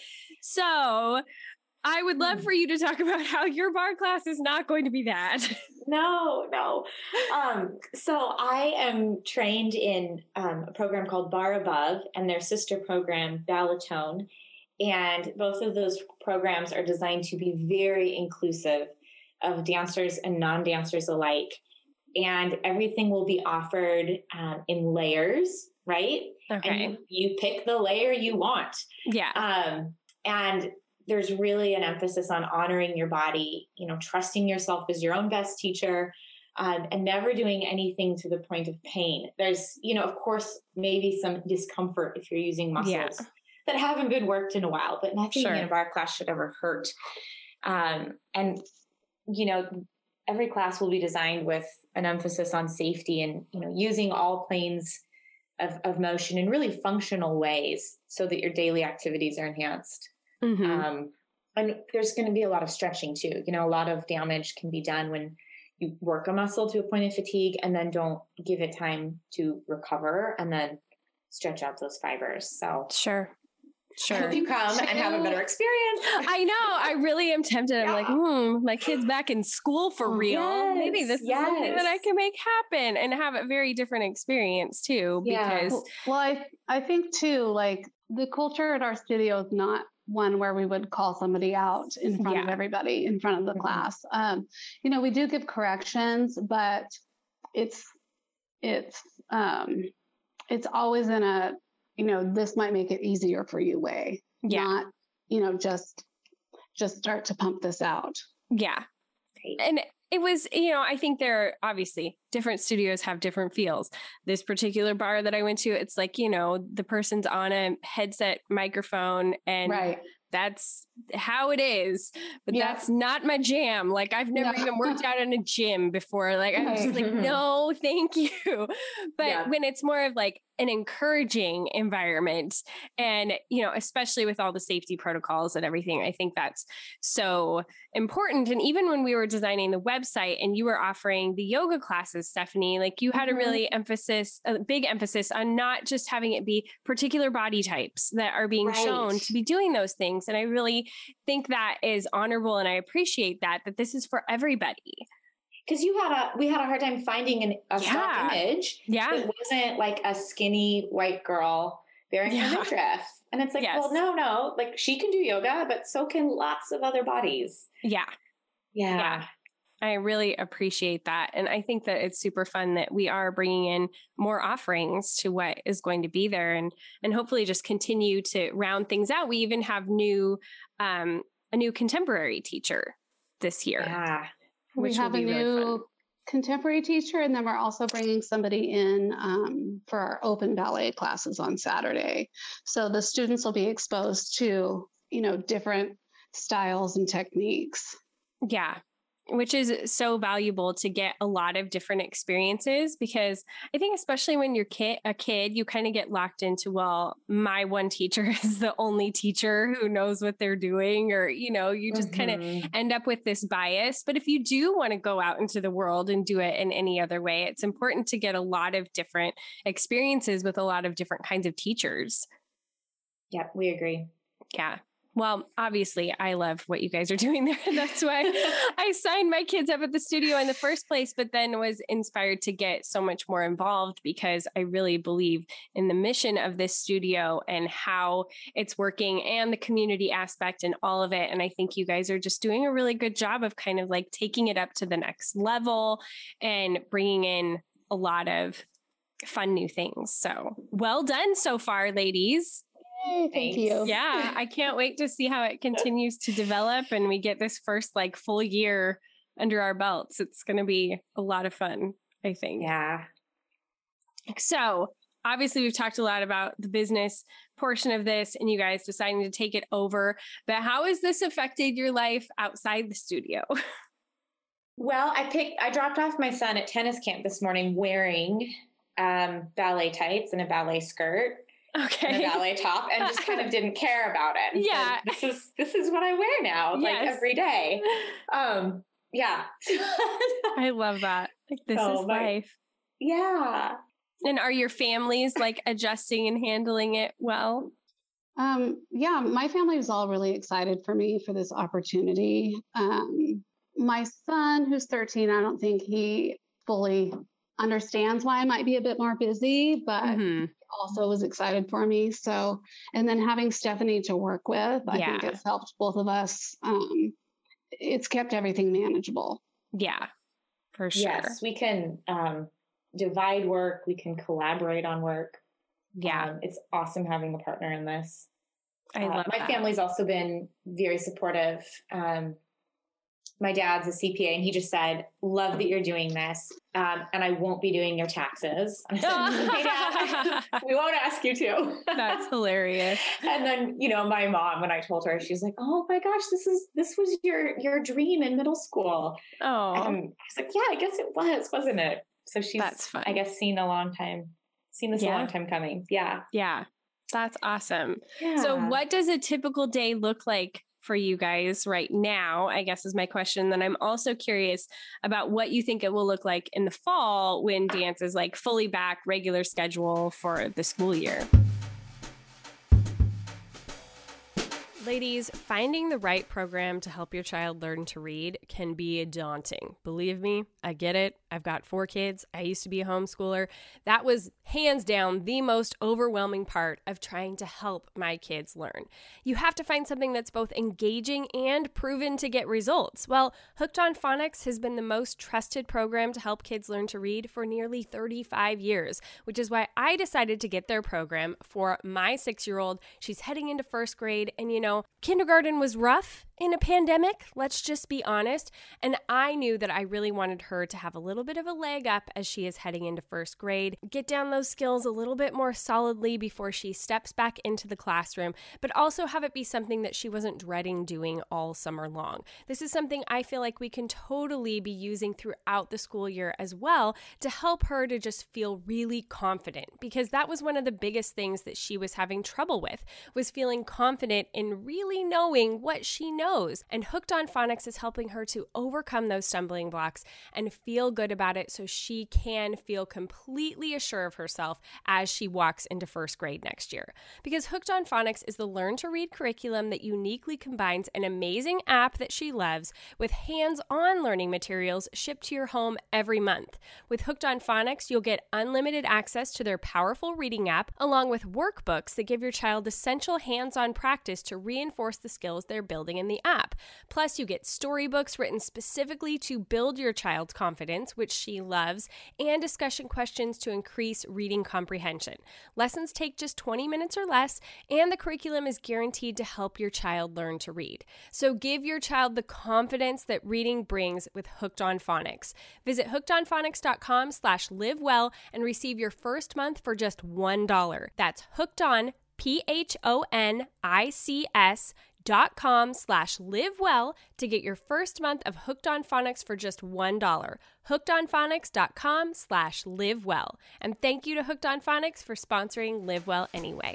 So I would love for you to talk about how your bar class is not going to be that. No, no. Um, so I am trained in um, a program called Bar Above and their sister program, Ballatone. And both of those programs are designed to be very inclusive of dancers and non-dancers alike. And everything will be offered um, in layers, right? Okay. And you, you pick the layer you want. Yeah. Um, and there's really an emphasis on honoring your body, you know, trusting yourself as your own best teacher, um, and never doing anything to the point of pain. There's, you know, of course, maybe some discomfort if you're using muscles yeah. that haven't been worked in a while, but nothing sure. in a bar class should ever hurt. Um, and, you know, every class will be designed with an emphasis on safety and, you know, using all planes of, of motion in really functional ways so that your daily activities are enhanced. Mm-hmm. Um, and there's going to be a lot of stretching too. You know, a lot of damage can be done when you work a muscle to a point of fatigue and then don't give it time to recover and then stretch out those fibers. So sure. Sure. I hope you come and have a better experience. I know. I really am tempted. I'm yeah. like, hmm, my kid's back in school for real. Yes, Maybe this yes. is something that I can make happen and have a very different experience too. Yeah. Because well, I I think too, like the culture at our studio is not one where we would call somebody out in front yeah. of everybody, in front of the mm-hmm. class. Um, you know, we do give corrections, but it's it's um, it's always in a, you know, this might make it easier for you way, yeah. not, you know, just, just start to pump this out. Yeah. And it was, you know, I think there are obviously different studios have different feels. This particular bar that I went to, it's like, you know, the person's on a headset microphone and right. that's how it is, but yeah. that's not my jam. Like I've never no. even worked out in a gym before. Like I'm just like, no, thank you. But yeah. when it's more of like an encouraging environment and, you know, especially with all the safety protocols and everything, I think that's so important. And even when we were designing the website and you were offering the yoga classes, Stephanie, like you had mm-hmm. a really emphasis, a big emphasis on not just having it be particular body types that are being right. shown to be doing those things. And I really think that is honorable. And I appreciate that, that this is for everybody. Because you had a, we had a hard time finding an, a yeah. stock image. Yeah. That wasn't like a skinny white girl wearing yeah. a midriff. And it's like, yes. well, no, no, like she can do yoga, but so can lots of other bodies. Yeah. Yeah. Yeah. I really appreciate that. And I think that it's super fun that we are bringing in more offerings to what is going to be there and, and hopefully just continue to round things out. We even have new, um, a new contemporary teacher this year. Yeah. We have a new really contemporary teacher, and then we're also bringing somebody in um, for our open ballet classes on Saturday. So the students will be exposed to, you know, different styles and techniques. Yeah. Which is so valuable to get a lot of different experiences, because I think especially when you're kid, a kid, you kind of get locked into, well, my one teacher is the only teacher who knows what they're doing, or, you know, you just mm-hmm. kind of end up with this bias. But if you do want to go out into the world and do it in any other way, it's important to get a lot of different experiences with a lot of different kinds of teachers. Yeah, we agree. Yeah. Well, obviously, I love what you guys are doing there. That's why I signed my kids up at the studio in the first place, but then was inspired to get so much more involved because I really believe in the mission of this studio and how it's working and the community aspect and all of it. And I think you guys are just doing a really good job of kind of like taking it up to the next level and bringing in a lot of fun new things. So well done so far, ladies. Hey, thank you. Yeah, I can't wait to see how it continues to develop and we get this first like full year under our belts. It's going to be a lot of fun, I think. Yeah. So obviously we've talked a lot about the business portion of this and you guys deciding to take it over, but how has this affected your life outside the studio? Well, I picked, I dropped off my son at tennis camp this morning wearing um, ballet tights and a ballet skirt. Okay. And a ballet top, and just kind of didn't care about it. Yeah. And this is this is what I wear now, like yes. every day. Um, yeah. I love that. Like this oh, is my, life. Yeah. And are your families like adjusting and handling it well? Um, yeah, my family was all really excited for me for this opportunity. Um, my son, who's thirteen, I don't think he fully understands why I might be a bit more busy, but mm-hmm. also was excited for me. So, and then having Stephanie to work with, I yeah. think it's helped both of us. Um, it's kept everything manageable. Yeah, for sure. Yes, we can um, divide work. We can collaborate on work. Yeah. Um, it's awesome having a partner in this. I love uh, My that. family's also been very supportive. Um, my dad's a C P A and he just said, love that you're doing this. Um, and I won't be doing your taxes. I said, hey, Dad, we won't ask you to. That's hilarious. And then, you know, my mom, when I told her, she's like, oh my gosh, this is, this was your, your dream in middle school. Oh, um, I was like, yeah, I guess it was, wasn't it? So she's, That's fun. I guess, seen a long time, seen this yeah. a long time coming. Yeah. Yeah. That's awesome. Yeah. So what does a typical day look like for you guys right now, I guess is my question. Then I'm also curious about what you think it will look like in the fall when dance is like fully back, regular schedule for the school year. Ladies, finding the right program to help your child learn to read can be daunting. Believe me, I get it. I've got four kids. I used to be a homeschooler. That was hands down the most overwhelming part of trying to help my kids learn. You have to find something that's both engaging and proven to get results. Well, Hooked on Phonics has been the most trusted program to help kids learn to read for nearly thirty-five years, which is why I decided to get their program for my six-year-old. She's heading into first grade, and you know, kindergarten was rough in a pandemic, let's just be honest, and I knew that I really wanted her to have a little bit of a leg up as she is heading into first grade, get down those skills a little bit more solidly before she steps back into the classroom, but also have it be something that she wasn't dreading doing all summer long. This is something I feel like we can totally be using throughout the school year as well to help her to just feel really confident, because that was one of the biggest things that she was having trouble with, was feeling confident in really knowing what she knows. And Hooked on Phonics is helping her to overcome those stumbling blocks and feel good about it so she can feel completely assured of herself as she walks into first grade next year. Because Hooked on Phonics is the Learn to Read curriculum that uniquely combines an amazing app that she loves with hands-on learning materials shipped to your home every month. With Hooked on Phonics, you'll get unlimited access to their powerful reading app, along with workbooks that give your child essential hands-on practice to reinforce the skills they're building in the app. Plus, you get storybooks written specifically to build your child's confidence, which she loves, and discussion questions to increase reading comprehension. Lessons take just twenty minutes or less, and the curriculum is guaranteed to help your child learn to read. So give your child the confidence that reading brings with Hooked on Phonics. Visit hookedonphonics.com slash live well and receive your first month for just one dollar. That's hooked on, P H O N I C S dot com slash live well to get your first month of Hooked on Phonics for just one dollar. hookedonphonics.com slash live well. And thank you to Hooked on Phonics for sponsoring Live Well Anyway.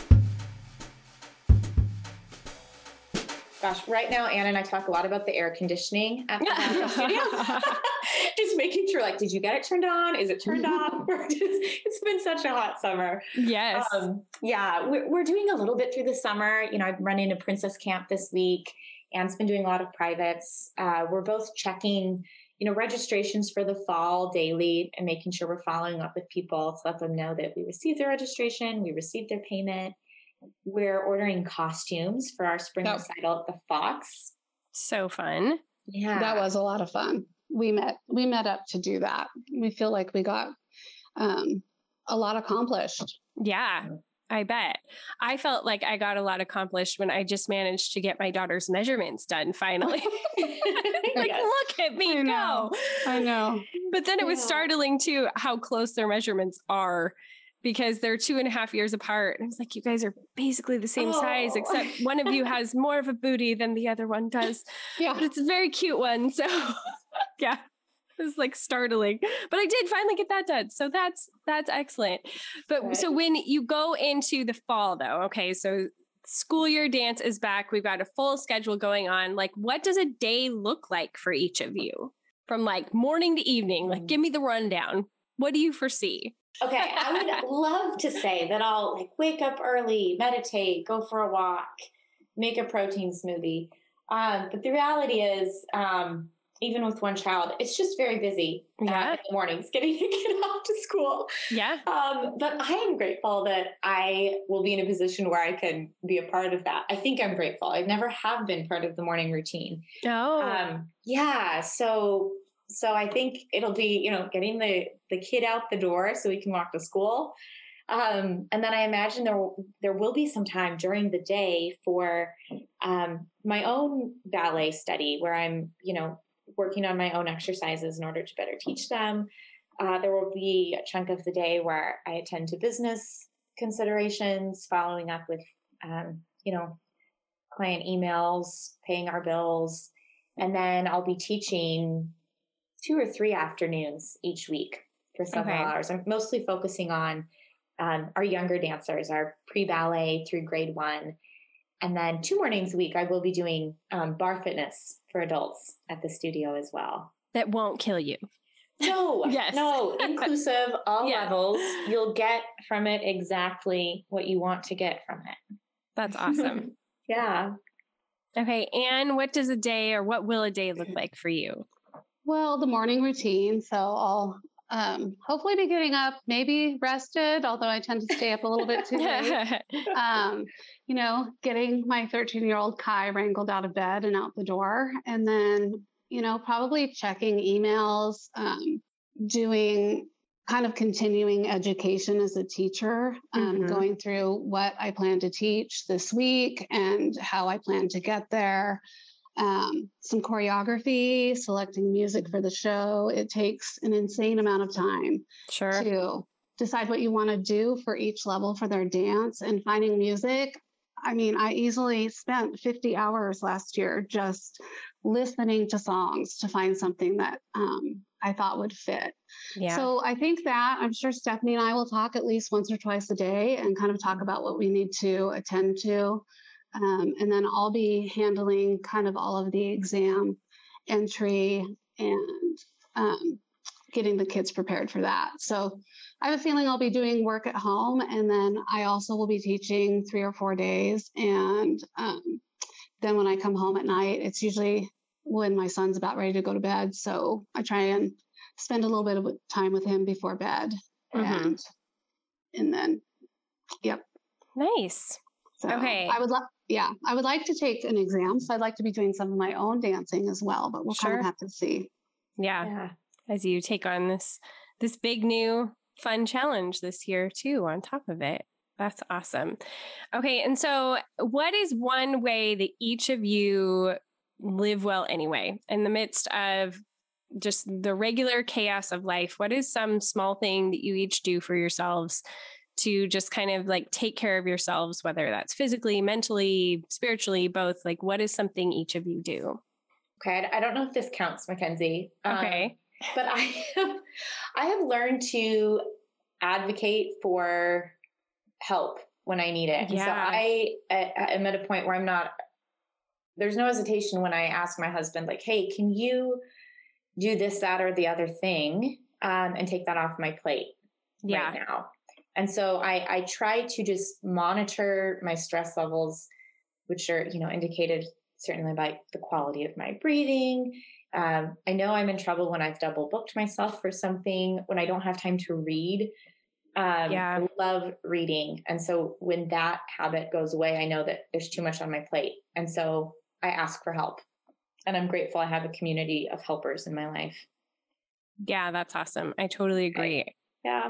Gosh, right now, Anna and I talk a lot about the air conditioning at the studio. Just making sure, like, did you get it turned on? Is it turned off? It's been such a hot summer. Yes. Um, yeah, we're, we're doing a little bit through the summer. You know, I've run into Princess Camp this week. Anne's been doing a lot of privates. Uh, we're both checking, you know, registrations for the fall daily and making sure we're following up with people to let them know that we received their registration, we received their payment. We're ordering costumes for our spring Yep. recital at the Fox. So fun. Yeah. That was a lot of fun. We met, we met up to do that. We feel like we got um, a lot accomplished. Yeah, I bet. I felt like I got a lot accomplished when I just managed to get my daughter's measurements done finally. Like, Yes. look at me I know. go. I know. But then it was Yeah. startling too how close their measurements are, because they're two and a half years apart. And I was like, you guys are basically the same Oh. size, except one of you has more of a booty than the other one does. Yeah. But it's a very cute one. So yeah, it was like startling. But I did finally get that done. So that's that's excellent. But Good. so when you go into the fall though, okay, so school year dance is back. We've got a full schedule going on. Like, what does a day look like for each of you? From like morning to evening? Like, give me the rundown. What do you foresee? Okay, I would love to say that I'll like wake up early, meditate, go for a walk, make a protein smoothie. Um, but the reality is, um, even with one child, it's just very busy uh, Yeah. in the mornings getting the kid off to school. Yeah. Um, but I am grateful that I will be in a position where I can be a part of that. I think I'm grateful. I never have been part of the morning routine. Oh. Um, yeah. So, so I think it'll be, you know, getting the, the kid out the door so we can walk to school. Um, and then I imagine there, there will be some time during the day for, um, my own ballet study where I'm, you know, working on my own exercises in order to better teach them. Uh, there will be a chunk of the day where I attend to business considerations, following up with, um, you know, client emails, paying our bills. And then I'll be teaching two or three afternoons each week for several Okay. hours. I'm mostly focusing on um, our younger dancers, our pre-ballet through grade one. And then two mornings a week, I will be doing um, bar fitness for adults at the studio as well. That won't kill you. No, yes. no, inclusive, all yes. levels. You'll get from it exactly what you want to get from it. That's awesome. Yeah. Okay. Anne, what does a day or what will a day look like for you? Well, the morning routine. So I'll um, hopefully be getting up, maybe rested, although I tend to stay up a little bit too late. Um, you know, getting my thirteen-year-old Kai wrangled out of bed and out the door. And then, you know, probably checking emails, um, doing kind of continuing education as a teacher, um, Mm-hmm. going through what I plan to teach this week and how I plan to get there. Um, some choreography, selecting music for the show. It takes an insane amount of time Sure. to decide what you want to do for each level for their dance and finding music. I mean, I easily spent fifty hours last year just listening to songs to find something that um, I thought would fit. Yeah. So I think that I'm sure Stephanie and I will talk at least once or twice a day and kind of talk about what we need to attend to. Um, and then I'll be handling kind of all of the exam entry and um, getting the kids prepared for that. So I have a feeling I'll be doing work at home. And then I also will be teaching three or four days. And um, then when I come home at night, it's usually when my son's about ready to go to bed. So I try and spend a little bit of time with him before bed. Mm-hmm. And, and then, yep. Nice. So okay. I would love, yeah, I would like to take an exam. So I'd like to be doing some of my own dancing as well, but we'll sure. kind of have to see. Yeah. yeah. As you take on this, this big new fun challenge this year too, on top of it. That's awesome. Okay. And so what is one way that each of you live well anyway, in the midst of just the regular chaos of life? What is some small thing that you each do for yourselves to just kind of like take care of yourselves, whether that's physically, mentally, spiritually, both? Like, what is something each of you do? Okay. I don't know if this counts, Mackenzie. Okay. Um, but I have, I have learned to advocate for help when I need it. Yeah. So I, I am at a point where I'm not, there's no hesitation when I ask my husband, like, hey, can you do this, that, or the other thing, um, and take that off my plate yeah. right now? And so I, I try to just monitor my stress levels, which are, you know, indicated certainly by the quality of my breathing. Um, I know I'm in trouble when I've double booked myself for something, when I don't have time to read. Um, yeah. I love reading. And so when that habit goes away, I know that there's too much on my plate. And so I ask for help. And I'm grateful I have a community of helpers in my life. Yeah, that's awesome. I totally agree. Okay. Yeah.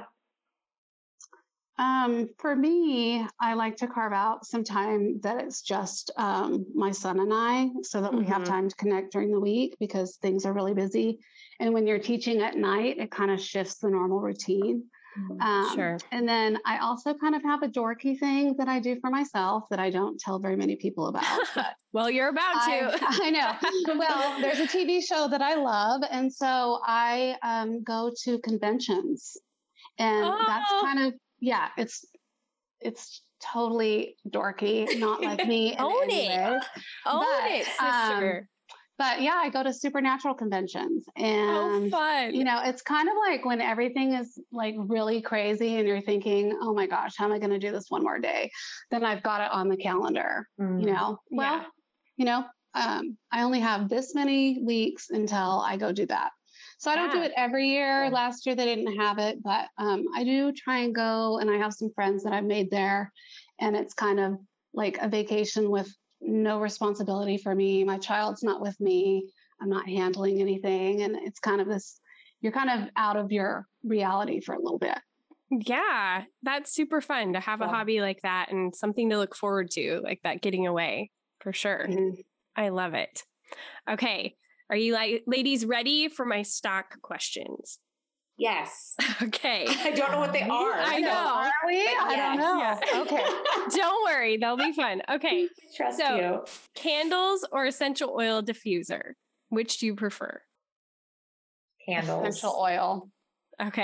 Um, for me, I like to carve out some time that it's just um, my son and I, so that mm-hmm. we have time to connect during the week because things are really busy. And when you're teaching at night, it kind of shifts the normal routine. Mm-hmm. Um, sure. And then I also kind of have a dorky thing that I do for myself that I don't tell very many people about. But well, you're about to. I, I know. Well, there's a T V show that I love. And so I um, go to conventions. And oh. that's kind of, yeah, it's it's totally dorky, not like me. Own it. Way. Own but, it, sister. Um, but yeah, I go to supernatural conventions and, oh, fun. you know, it's kind of like when everything is like really crazy and you're thinking, oh my gosh, how am I going to do this one more day? Then I've got it on the calendar, mm. you know, well, yeah. you know, um, I only have this many weeks until I go do that. So I don't yeah. do it every year. Yeah. Last year they didn't have it, but um, I do try and go, and I have some friends that I've made there, and it's kind of like a vacation with no responsibility for me. My child's not with me. I'm not handling anything. And it's kind of this, you're kind of out of your reality for a little bit. Yeah, that's super fun to have yeah. a hobby like that and something to look forward to, like that getting away, for sure. Mm-hmm. I love it. Okay. Are you like ladies ready for my stock questions? Yes. Okay. I don't know what they are. I know. Are we? Yes. I don't know. Yeah. Okay. Don't worry. They'll be fun. Okay. Trust so, you. Candles or essential oil diffuser? Which do you prefer? Candles. Essential oil. Okay.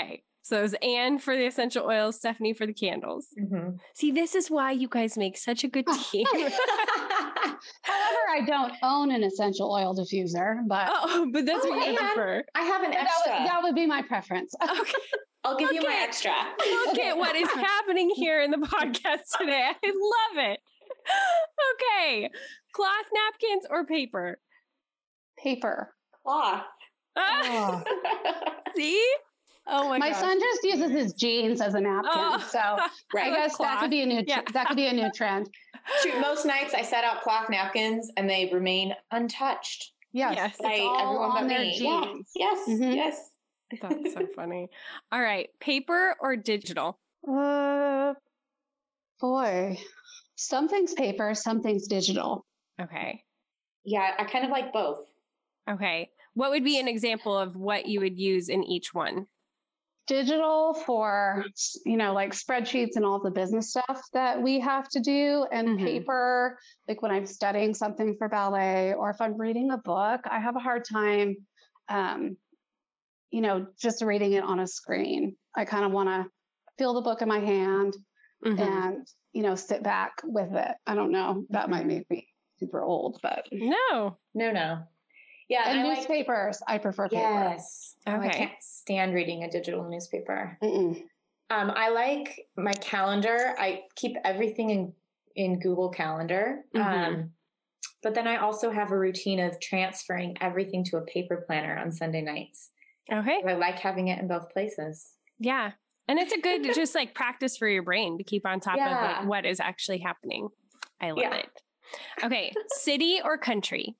So it was Anne for the essential oils, Stephanie for the candles. Mm-hmm. See, this is why you guys make such a good team. However, I don't own an essential oil diffuser, but oh, but that's Oh, what you and prefer. I have an that extra. would, that would be my preference. Okay. I'll give you my Okay. extra. Look at what is happening here in the podcast today. I love it. Okay. Cloth napkins or paper? Paper. Cloth. Ah, Oh. see? Oh my, My gosh. son just uses his jeans as a napkin, Oh. so I Right. guess that could be a new Yeah. that could be a new trend. Shoot, most nights I set out cloth napkins and they remain untouched Yes, Yes. it's by all everyone on but their me. jeans. Yes, yes, Mhm. yes. That's so funny. All right. Paper or digital? Uh, boy, something's paper, something's digital. Okay. Yeah, I kind of like both. Okay. What would be an example of what you would use in each one? Digital for, you know, like spreadsheets and all the business stuff that we have to do, and Mhm. paper, like when I'm studying something for ballet or if I'm reading a book, I have a hard time, um, you know, just reading it on a screen. I kind of want to feel the book in my hand Mhm. and, you know, sit back with it. I don't know. That might make me super old, but. No. No, no. Yeah, And I like. newspapers, I prefer paper. Yes. Oh, I Okay. can't stand reading a digital newspaper. Mm-mm. Um, I like my calendar. I keep everything in in Google Calendar. Mhm. Um, but then I also have a routine of transferring everything to a paper planner on Sunday nights. Okay. I like having it in both places. Yeah. And it's a good just like practice for your brain to keep on top of Yeah. like what is actually happening. I love Yeah. it. Okay. City or country?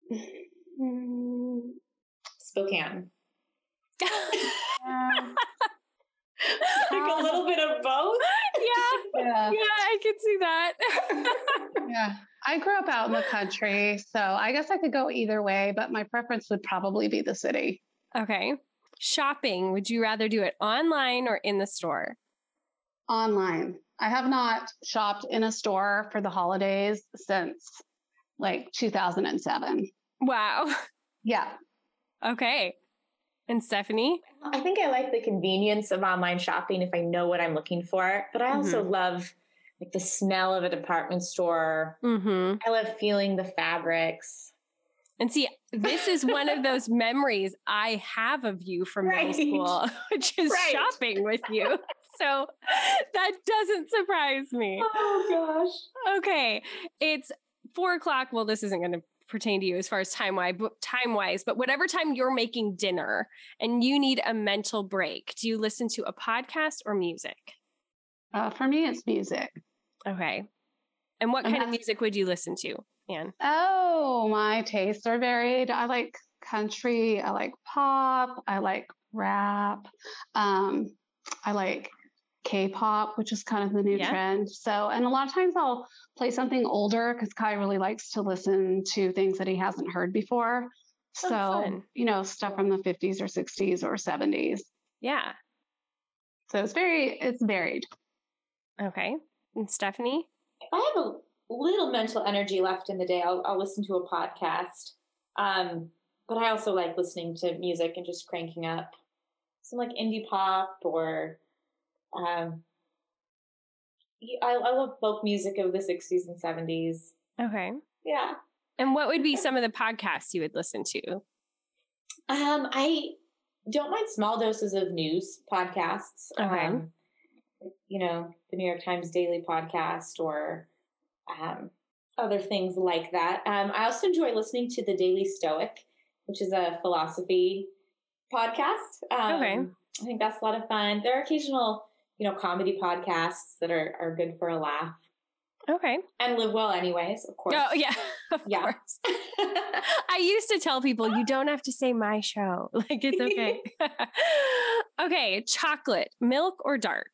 Mm, Spokane. uh, Like a little bit of both. Yeah. yeah, Yeah, I can see that. yeah. I grew up out in the country, so I guess I could go either way, but my preference would probably be the city. Okay. Shopping. Would you rather do it online or in the store? Online. I have not shopped in a store for the holidays since like two thousand seven. Wow. Yeah. Okay. And Stephanie? I think I like the convenience of online shopping if I know what I'm looking for, but I also love like the smell of a department store. Mm-hmm. I love feeling the fabrics. And see, this is one of those memories I have of you from middle Right. school, which is Right. shopping with you. So that doesn't surprise me. Oh gosh. Okay. It's four o'clock. Well, this isn't going to pertain to you as far as time wise, but time wise, but whatever time you're making dinner and you need a mental break, do you listen to a podcast or music? Uh, for me, it's music. Okay. And what And kind of that's- music would you listen to, Anne? Oh, my tastes are varied. I like country. I like pop. I like rap. Um, I like K-pop, which is kind of the new Yeah. trend. So, and a lot of times I'll play something older because Kai really likes to listen to things that he hasn't heard before. So, fun. you know, stuff from the fifties or sixties or seventies. Yeah. So it's very, it's varied. Okay. And Stephanie? If I have a little mental energy left in the day, I'll, I'll listen to a podcast. Um, but I also like listening to music and just cranking up some like indie pop or um, I, I love folk music of the sixties and seventies. Okay. Yeah. And what would be some of the podcasts you would listen to? Um, I don't mind small doses of news podcasts. Okay. Um, you know, the New York Times Daily podcast or um, other things like that. Um, I also enjoy listening to the Daily Stoic, which is a philosophy podcast. Um, Okay. I think that's a lot of fun. There are occasional, you know, comedy podcasts that are, are good for a laugh Okay. and live well anyways, of course. Oh, yeah. Of Yeah. course. I used to tell people, you don't have to say my show. Like, it's okay. Okay. Chocolate, milk or dark?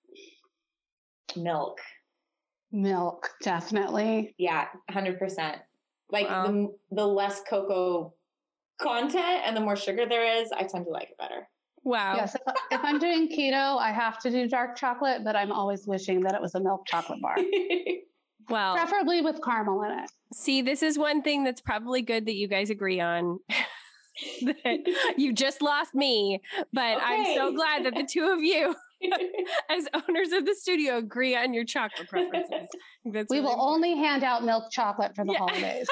Milk. Milk, definitely. Yeah, one hundred percent. Like Wow. the, the less cocoa content and the more sugar there is, I tend to like it better. Wow. Yes, if, if I'm doing keto, I have to do dark chocolate, but I'm always wishing that it was a milk chocolate bar, Well, preferably with caramel in it. see, this is one thing that's probably good that you guys agree on. that you just lost me, but okay. I'm so glad that the two of you, as owners of the studio, agree on your chocolate preferences. That's we really will important. only hand out milk chocolate for the yeah. holidays.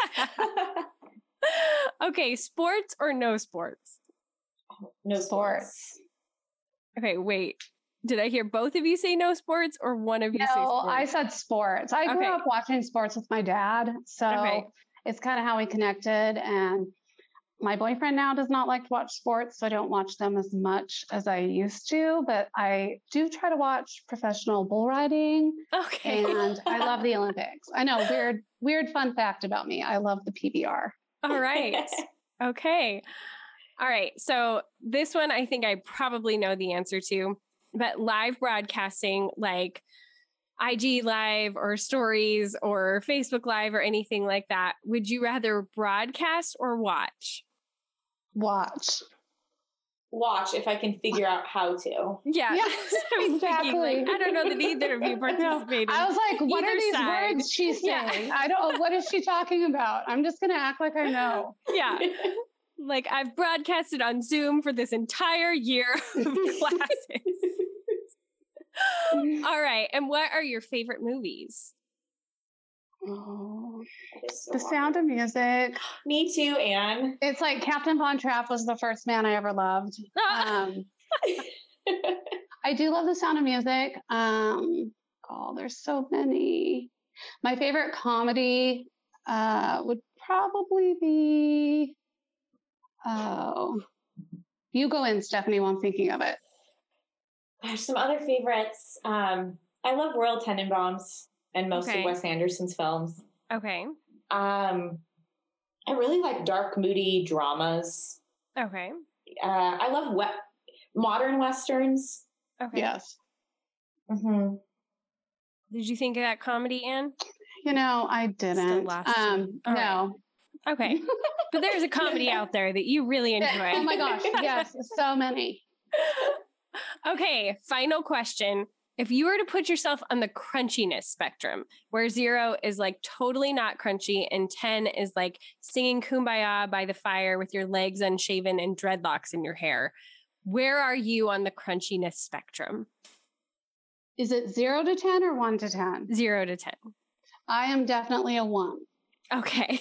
Okay, sports or no sports? No sports. sports. Okay, wait. Did I hear both of you say no sports or one of you no, say sports? I said sports. I grew okay. up watching sports with my dad, so okay. it's kind of how we connected. And my boyfriend now does not like to watch sports, so I don't watch them as much as I used to, but I do try to watch professional bull riding. Okay. And I love the Olympics. I know, weird, weird fun fact about me. I love the P B R. All right. Okay. All right. So this one, I think I probably know the answer to, but live broadcasting like I G Live or Stories or Facebook Live or anything like that, would you rather broadcast or watch? Watch. Watch if I can figure out how to. Yeah. yeah exactly. Thinking, like, I don't know that either of you participated. I was like, what are these side. words she's saying? Yeah. I don't, what is she talking about? I'm just going to act like I know. Yeah. Like I've broadcasted on Zoom for this entire year of classes. All right. And what are your favorite movies? Oh, so The Sound of Music. Me too, Anne. It's like Captain Von Trapp was the first man I ever loved. Um, I do love The Sound of Music. Um, oh, there's so many. My favorite comedy uh, would probably be. Oh, you go in, Stephanie, while I'm thinking of it. There's some other favorites. Um, I love Royal Tenenbaums and most okay. of Wes Anderson's films. Okay. Um, I really like dark, moody dramas. Okay. Uh, I love we- modern Westerns. Okay. Yes. Mm-hmm. Did you think of that comedy, Anne? You know, I didn't. Um, no. Right. Okay. But there's a comedy out there that you really enjoy. Oh my gosh. Yes. So many. Okay. Final question. If you were to put yourself on the crunchiness spectrum, where zero is like totally not crunchy and ten is like singing Kumbaya by the fire with your legs unshaven and dreadlocks in your hair, where are you on the crunchiness spectrum? Is it zero to ten or one to ten? Zero to ten. I am definitely a one. Okay.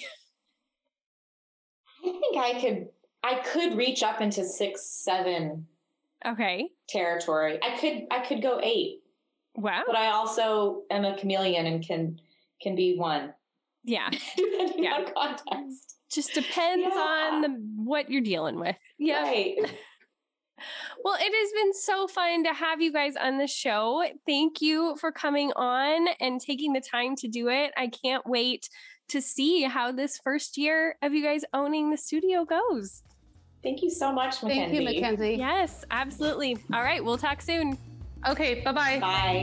I think I could, I could reach up into six, seven. Okay. Territory. I could, I could go eight. Wow. But I also am a chameleon and can, can be one. Yeah. Depending yeah. on context. Just depends yeah. on the, what you're dealing with. Yeah. Right. Well, it has been so fun to have you guys on the show. Thank you for coming on and taking the time to do it. I can't wait to see how this first year of you guys owning the studio goes. Thank you so much, Mackenzie. Thank you, Mackenzie. Yes, absolutely. All right, we'll talk soon. Okay, bye-bye. Bye.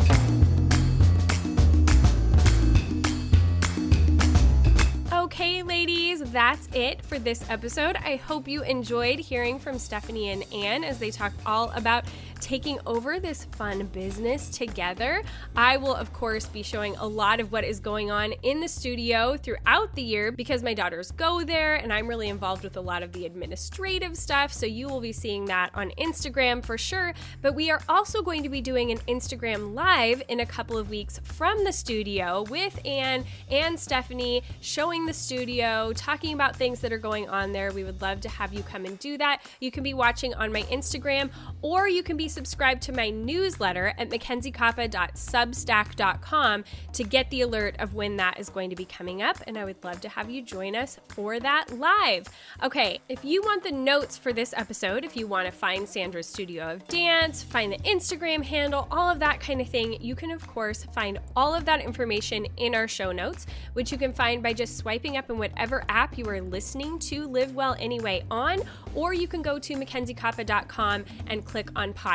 Okay, ladies, that's it for this episode. I hope you enjoyed hearing from Stephanie and Anne as they talked all about taking over this fun business together. I will, of course, be showing a lot of what is going on in the studio throughout the year because my daughters go there and I'm really involved with a lot of the administrative stuff. So you will be seeing that on Instagram for sure. But we are also going to be doing an Instagram Live in a couple of weeks from the studio with Anne and Stephanie showing the studio, talking about things that are going on there. We would love to have you come and do that. You can be watching on my Instagram or you can be subscribed to my newsletter at mackenzie kappa dot substack dot com to get the alert of when that is going to be coming up. And I would love to have you join us for that live. Okay, if you want the notes for this episode, if you want to find Sandra's Studio of Dance, find the Instagram handle, all of that kind of thing, you can of course find all of that information in our show notes, which you can find by just swiping up in whatever app you are listening to Live Well Anyway on, or you can go to mackenzie kappa dot com and click on podcast.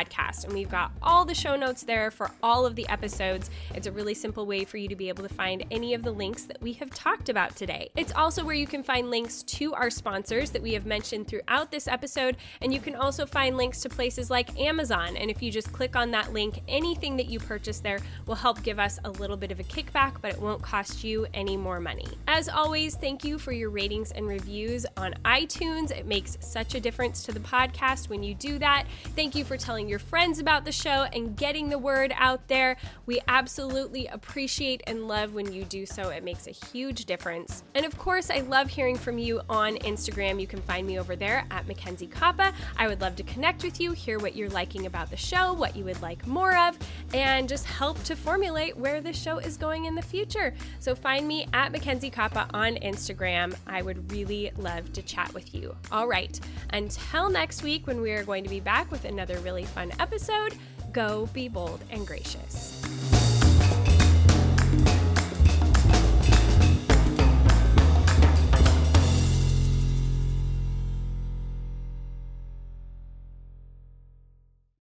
podcast. And we've got all the show notes there for all of the episodes. It's a really simple way for you to be able to find any of the links that we have talked about today. It's also where you can find links to our sponsors that we have mentioned throughout this episode. And you can also find links to places like Amazon. And if you just click on that link, anything that you purchase there will help give us a little bit of a kickback, but it won't cost you any more money. As always, thank you for your ratings and reviews on iTunes. It makes such a difference to the podcast when you do that. Thank you for telling your friends about the show and getting the word out there. We absolutely appreciate and love when you do so. It makes a huge difference. And of course, I love hearing from you on Instagram. You can find me over there at Mackenzie Koppa. I would love to connect with you, hear what you're liking about the show, what you would like more of, and just help to formulate where the show is going in the future. So find me at Mackenzie Koppa on Instagram. I would really love to chat with you. All right, until next week when we are going to be back with another really fun episode, go be bold and gracious.